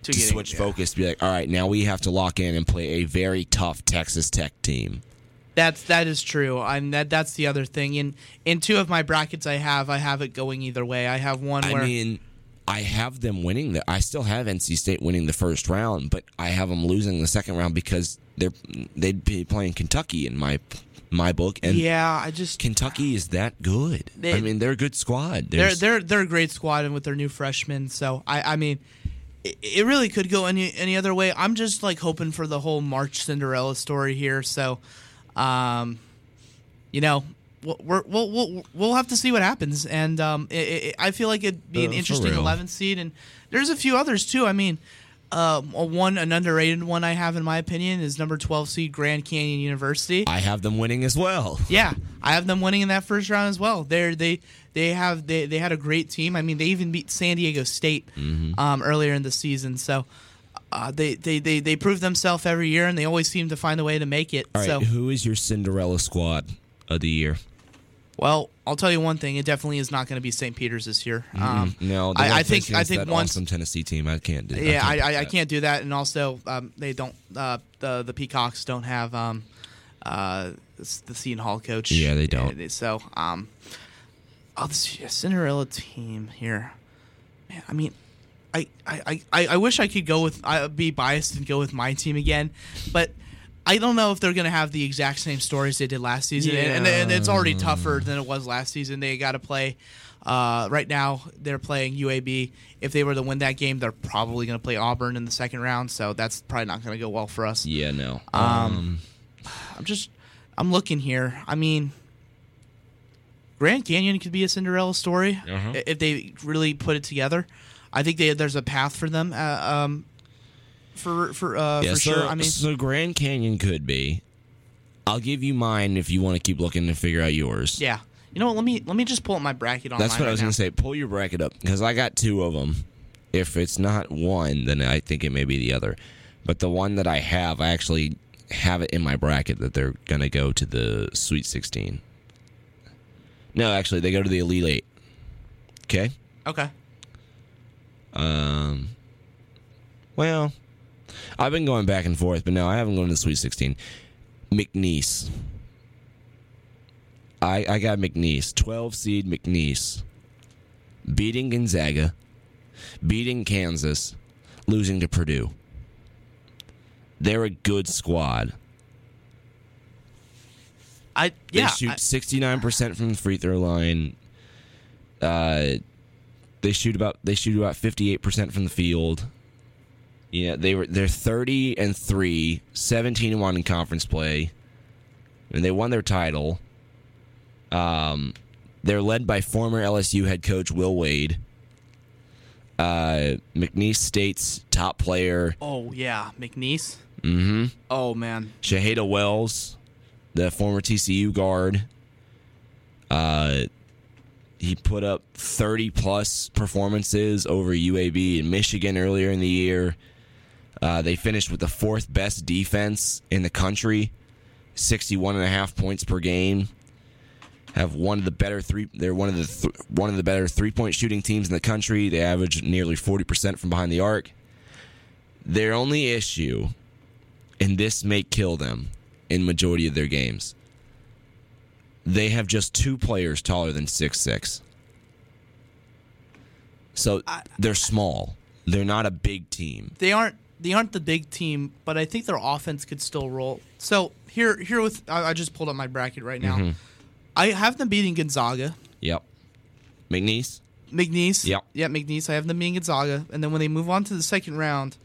To to getting- switch yeah. focus, to be like, all right, now we have to lock in and play a very tough Texas Tech team. That's that is true, and that that's the other thing. In in two of my brackets, I have I have it going either way. I have one where I mean, I have them winning. The, I still have N C State winning the first round, but I have them losing the second round because they're they'd be playing Kentucky in my my book, and yeah, I just Kentucky is that good. They- I mean, they're a good squad. they're There's- they're they're a great squad, and with their new freshmen, so I I mean. It it really could go any any other way. I'm just like hoping for the whole March Cinderella story here. So, um, you know, we'll we're, we'll we'll we'll have to see what happens. And um, it, it, I feel like it'd be Uh, an for interesting real. eleventh seed. And there's a few others too. I mean, uh, one an underrated one I have in my opinion is number twelve seed Grand Canyon University. I have them winning as well. Yeah, I have them winning in that first round as well. They're they they have they, they had a great team. I mean, they even beat San Diego State um, earlier in the season. So uh, they, they they they prove themselves every year, and they always seem to find a way to make it. All right, so who is your Cinderella squad of the year? well, I'll tell you one thing: it definitely is not going to be Saint Peter's this year. Um, No, they're I, gonna I play think I against think that once. awesome Tennessee team. I can't do. Yeah, I, do I, I that. can't do that, and also um, they don't. Uh, the the Peacocks don't have um, uh, the Seton Hall coach. Yeah, they don't. Uh, So um, oh, this Cinderella team here, man. I mean, I I, I, I wish I could go with I be biased and go with my team again, but. I don't know if they're going to have the exact same stories they did last season, and, and, and it's already tougher than it was last season. They got to play. Uh, right now, they're playing U A B. If they were to win that game, they're probably going to play Auburn in the second round, so that's probably not going to go well for us. Yeah, no. Um, I'm just, I'm looking here. I mean, Grand Canyon could be a Cinderella story Uh-huh. i- if they really put it together. I think they, there's a path for them. Uh, um, for for uh, yeah, for so, sure. I mean, so Grand Canyon could be. I'll give you mine if you want to keep looking to figure out yours. yeah. You know what? Let me let me just pull up my bracket online. That's what I was right going now. to say. Pull your bracket up because I got two of them. If it's not one, then I think it may be the other. But the one that I have, I actually have it in my bracket that they're going to go to the Sweet sixteen. No, actually, they go to the Elite Eight. Okay? Okay. Um. Well, I've been going back and forth, but no, I haven't gone to the Sweet sixteen. McNeese. I I got McNeese, twelve seed McNeese, beating Gonzaga, beating Kansas, losing to Purdue. They're a good squad. I They yeah. shoot I- sixty-nine percent from the free throw line. Uh, they shoot about they shoot about fifty-eight percent from the field. Yeah, they were they're thirty and three, seventeen and one in conference play, and they won their title. Um, they're led by former L S U head coach Will Wade. Uh, McNeese State's top player, oh yeah, McNeese. mm-hmm. Oh man. Shahada Wells, the former T C U guard. Uh, he put up thirty plus performances over U A B and Michigan earlier in the year. Uh, they finished with the fourth best defense in the country, sixty-one and a half points per game. Have one of the better three. They're one of the th- one of the better three point shooting teams in the country. They average nearly forty percent from behind the arc. Their only issue, and this may kill them in majority of their games, they have just two players taller than six six. So they're small. They're not a big team. They aren't they aren't the big team, but I think their offense could still roll. So here here with I, I just pulled up my bracket right now. Mm-hmm. I have them beating Gonzaga. Yep. McNeese? McNeese. Yep. Yeah, McNeese. I have them beating Gonzaga. And then when they move on to the second round,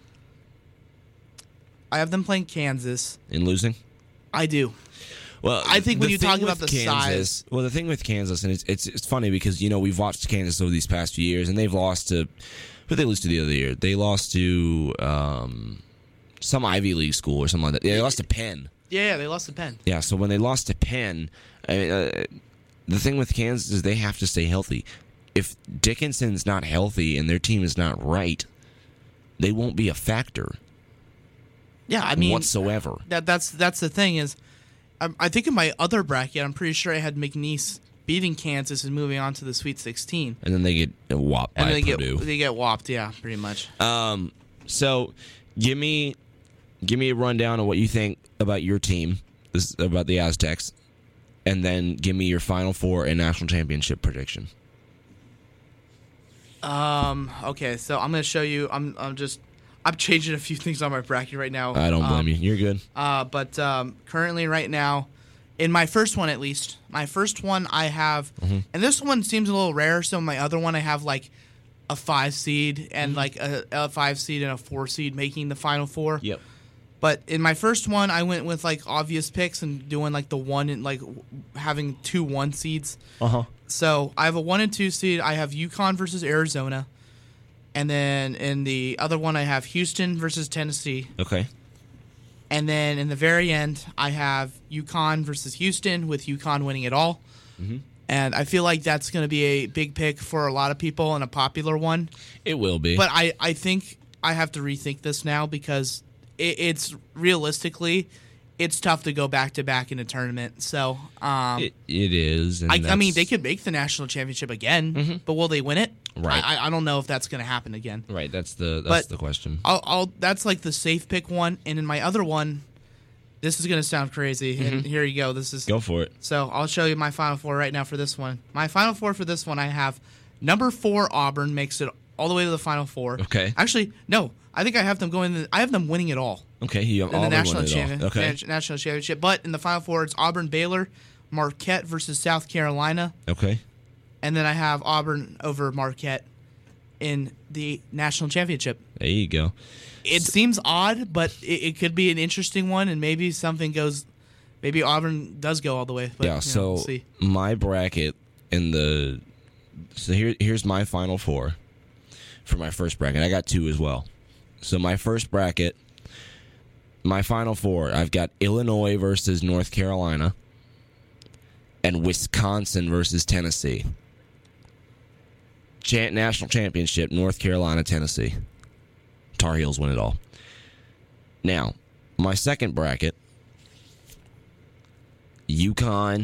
I have them playing Kansas. In losing? I do. Well, I think when the you thing talk about with the Kansas, size- well, the thing with Kansas, and it's, it's it's funny because you know we've watched Kansas over these past few years, and they've lost to, who did they lose to the other year? They lost to um, some Ivy League school or something like that. Yeah, they lost to Penn. Yeah, yeah, they lost to Penn. Yeah, so when they lost to Penn, I mean, uh, the thing with Kansas is they have to stay healthy. If Dickinson's not healthy and their team is not right, they won't be a factor Yeah, I mean whatsoever. that that's that's the thing is, I, I think in my other bracket, I'm pretty sure I had McNeese beating Kansas and moving on to the Sweet sixteen, And then they get whopped and by then they Purdue. get they get whopped. Yeah, pretty much. Um, So, give me, give me a rundown of what you think about your team, this about the Aztecs, and then give me your Final Four and national championship prediction. Um. Okay. So I'm gonna show you. I'm. I'm just. I'm changing a few things on my bracket right now. I don't blame um, you. You're good. Uh. But um. Currently, right now, in my first one at least, my first one I have, Mm-hmm. and this one seems a little rare. So my other one I have like a five seed Mm-hmm. and like a, a five seed and a four seed making the Final Four. Yep. But in my first one, I went with like obvious picks and doing like the one and like w- having two one seeds. Uh huh. So I have a one and two seed. I have UConn versus Arizona, and then in the other one I have Houston versus Tennessee, Okay. and then in the very end I have UConn versus Houston with UConn winning it all. Mm-hmm. And I feel like that's going to be a big pick for a lot of people and a popular one. It will be. But I, I think I have to rethink this now because it, it's realistically, it's tough to go back to back in a tournament. So, um, it, it is. And I, I mean, that's- they could make the national championship again, but will they win it? Right. I, I don't know if that's going to happen again. Right. That's the that's But- the question. I'll, I'll that's like the safe pick one, and in my other one, this is going to sound crazy, and here you go. This is Go for it. so I'll show you my Final Four right now for this one. My Final Four for this one, I have number four Auburn makes it all the way to the Final Four. Okay. Actually, no, I think I have them going. I have them winning it all Okay. You in the Auburn national won it all. champion, Okay. nat- national championship. But in the Final Four, it's Auburn, Baylor, Marquette versus South Carolina, Okay. and then I have Auburn over Marquette in the national championship. There you go. It seems odd, but it, it could be an interesting one, and maybe something goes. Maybe Auburn does go all the way. But, Yeah. you know, So we'll see. my bracket in the so here here's my Final Four for my first bracket. I got two as well. So my first bracket, my Final Four, I've got Illinois versus North Carolina and Wisconsin versus Tennessee. Cha- national championship, North Carolina, Tennessee. Tar Heels win it all. Now, my second bracket, UConn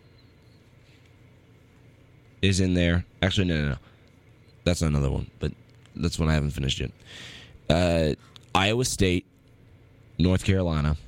is in there. Actually, no, no, no. That's another one, but that's one I haven't finished yet. Uh, Iowa State, North Carolina,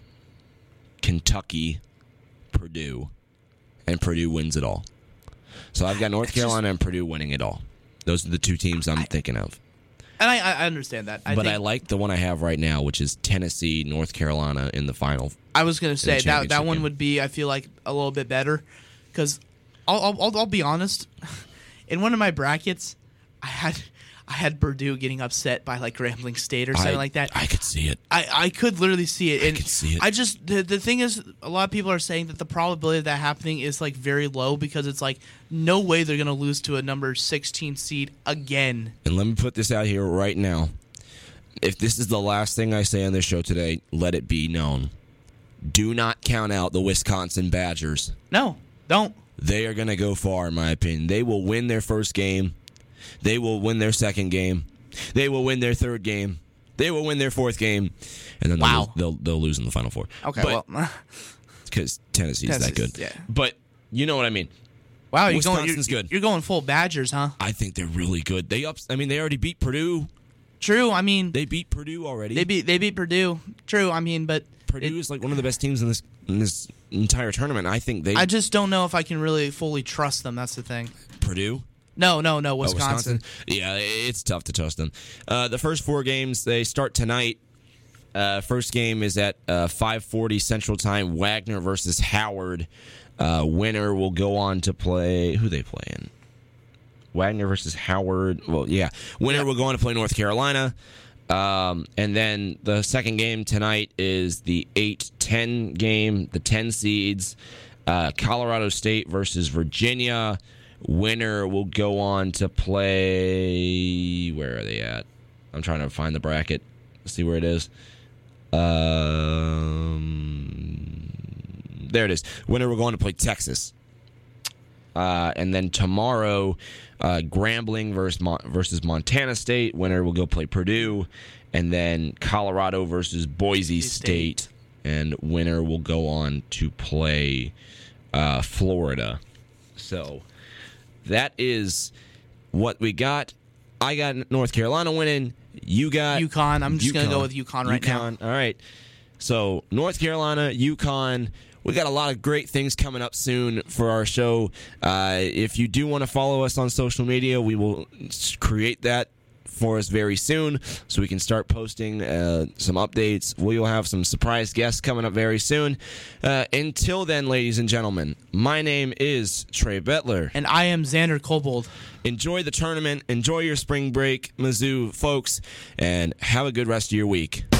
Kentucky, Purdue, and Purdue wins it all. So I've got North Carolina and Purdue winning it all. Those are the two teams I'm thinking of. And I, I understand that. I but think, I like the one I have right now, which is Tennessee, North Carolina in the final. I was going to say that championship that one game. would be, I feel like, a little bit better. Because I'll, I'll, I'll, I'll be honest. In one of my brackets, I had I had Purdue getting upset by like Grambling State or something I, like that. I could see it. I, I could literally see it. And could see it. I just the, the thing is, a lot of people are saying that the probability of that happening is like very low because it's like no way they're gonna lose to a number sixteen seed again. And let me put this out here right now. If this is the last thing I say on this show today, let it be known. Do not count out the Wisconsin Badgers. No, don't. They are going to go far, in my opinion. They will win their first game. They will win their second game. They will win their third game. They will win their fourth game. And then Wow. they'll, they'll, they'll lose in the Final Four. Okay, But, well, because Tennessee's that Tennessee's- good. yeah. But you know what I mean. wow, you're going. Wisconsin's You're, good. you're going full Badgers, huh? I think they're really good. They ups. I mean, they already beat Purdue. True. I mean, They beat Purdue already. they beat they beat Purdue. True. I mean, but Purdue it- is like one of the best teams in this in this entire tournament. I think they I just don't know if I can really fully trust them. That's the thing. Purdue. No, no, no. Oh, Wisconsin. Yeah, it's tough to trust them. Uh, the first four games they start tonight. Uh, first game is at uh, five forty Central Time. Wagner versus Howard. Uh, winner will go on to play. Who they playing? Wagner versus Howard. Well, yeah. Winner Yeah. will go on to play North Carolina. Um, and then the second game tonight is the eight ten game, the ten seeds. Uh, Colorado State versus Virginia. Winner will go on to play. Where are they at? I'm trying to find the bracket. See where it is. Um, there it is. Winner will go on to play Texas. Uh, and then tomorrow, uh, Grambling versus Mon- versus Montana State. Winner will go play Purdue, and then Colorado versus Boise State. State. And winner will go on to play uh, Florida. So that is what we got. I got North Carolina winning. You got UConn. I'm just going to UConn. go with UConn right UConn. now. All right. So North Carolina, UConn. We got a lot of great things coming up soon for our show. Uh, if you do want to follow us on social media, we will create that for us very soon so we can start posting uh, some updates. We'll have some surprise guests coming up very soon. Uh, until then, ladies and gentlemen, my name is Trey Bettler. And I am Xander Kobold. Enjoy the tournament. Enjoy your spring break, Mizzou folks, and have a good rest of your week.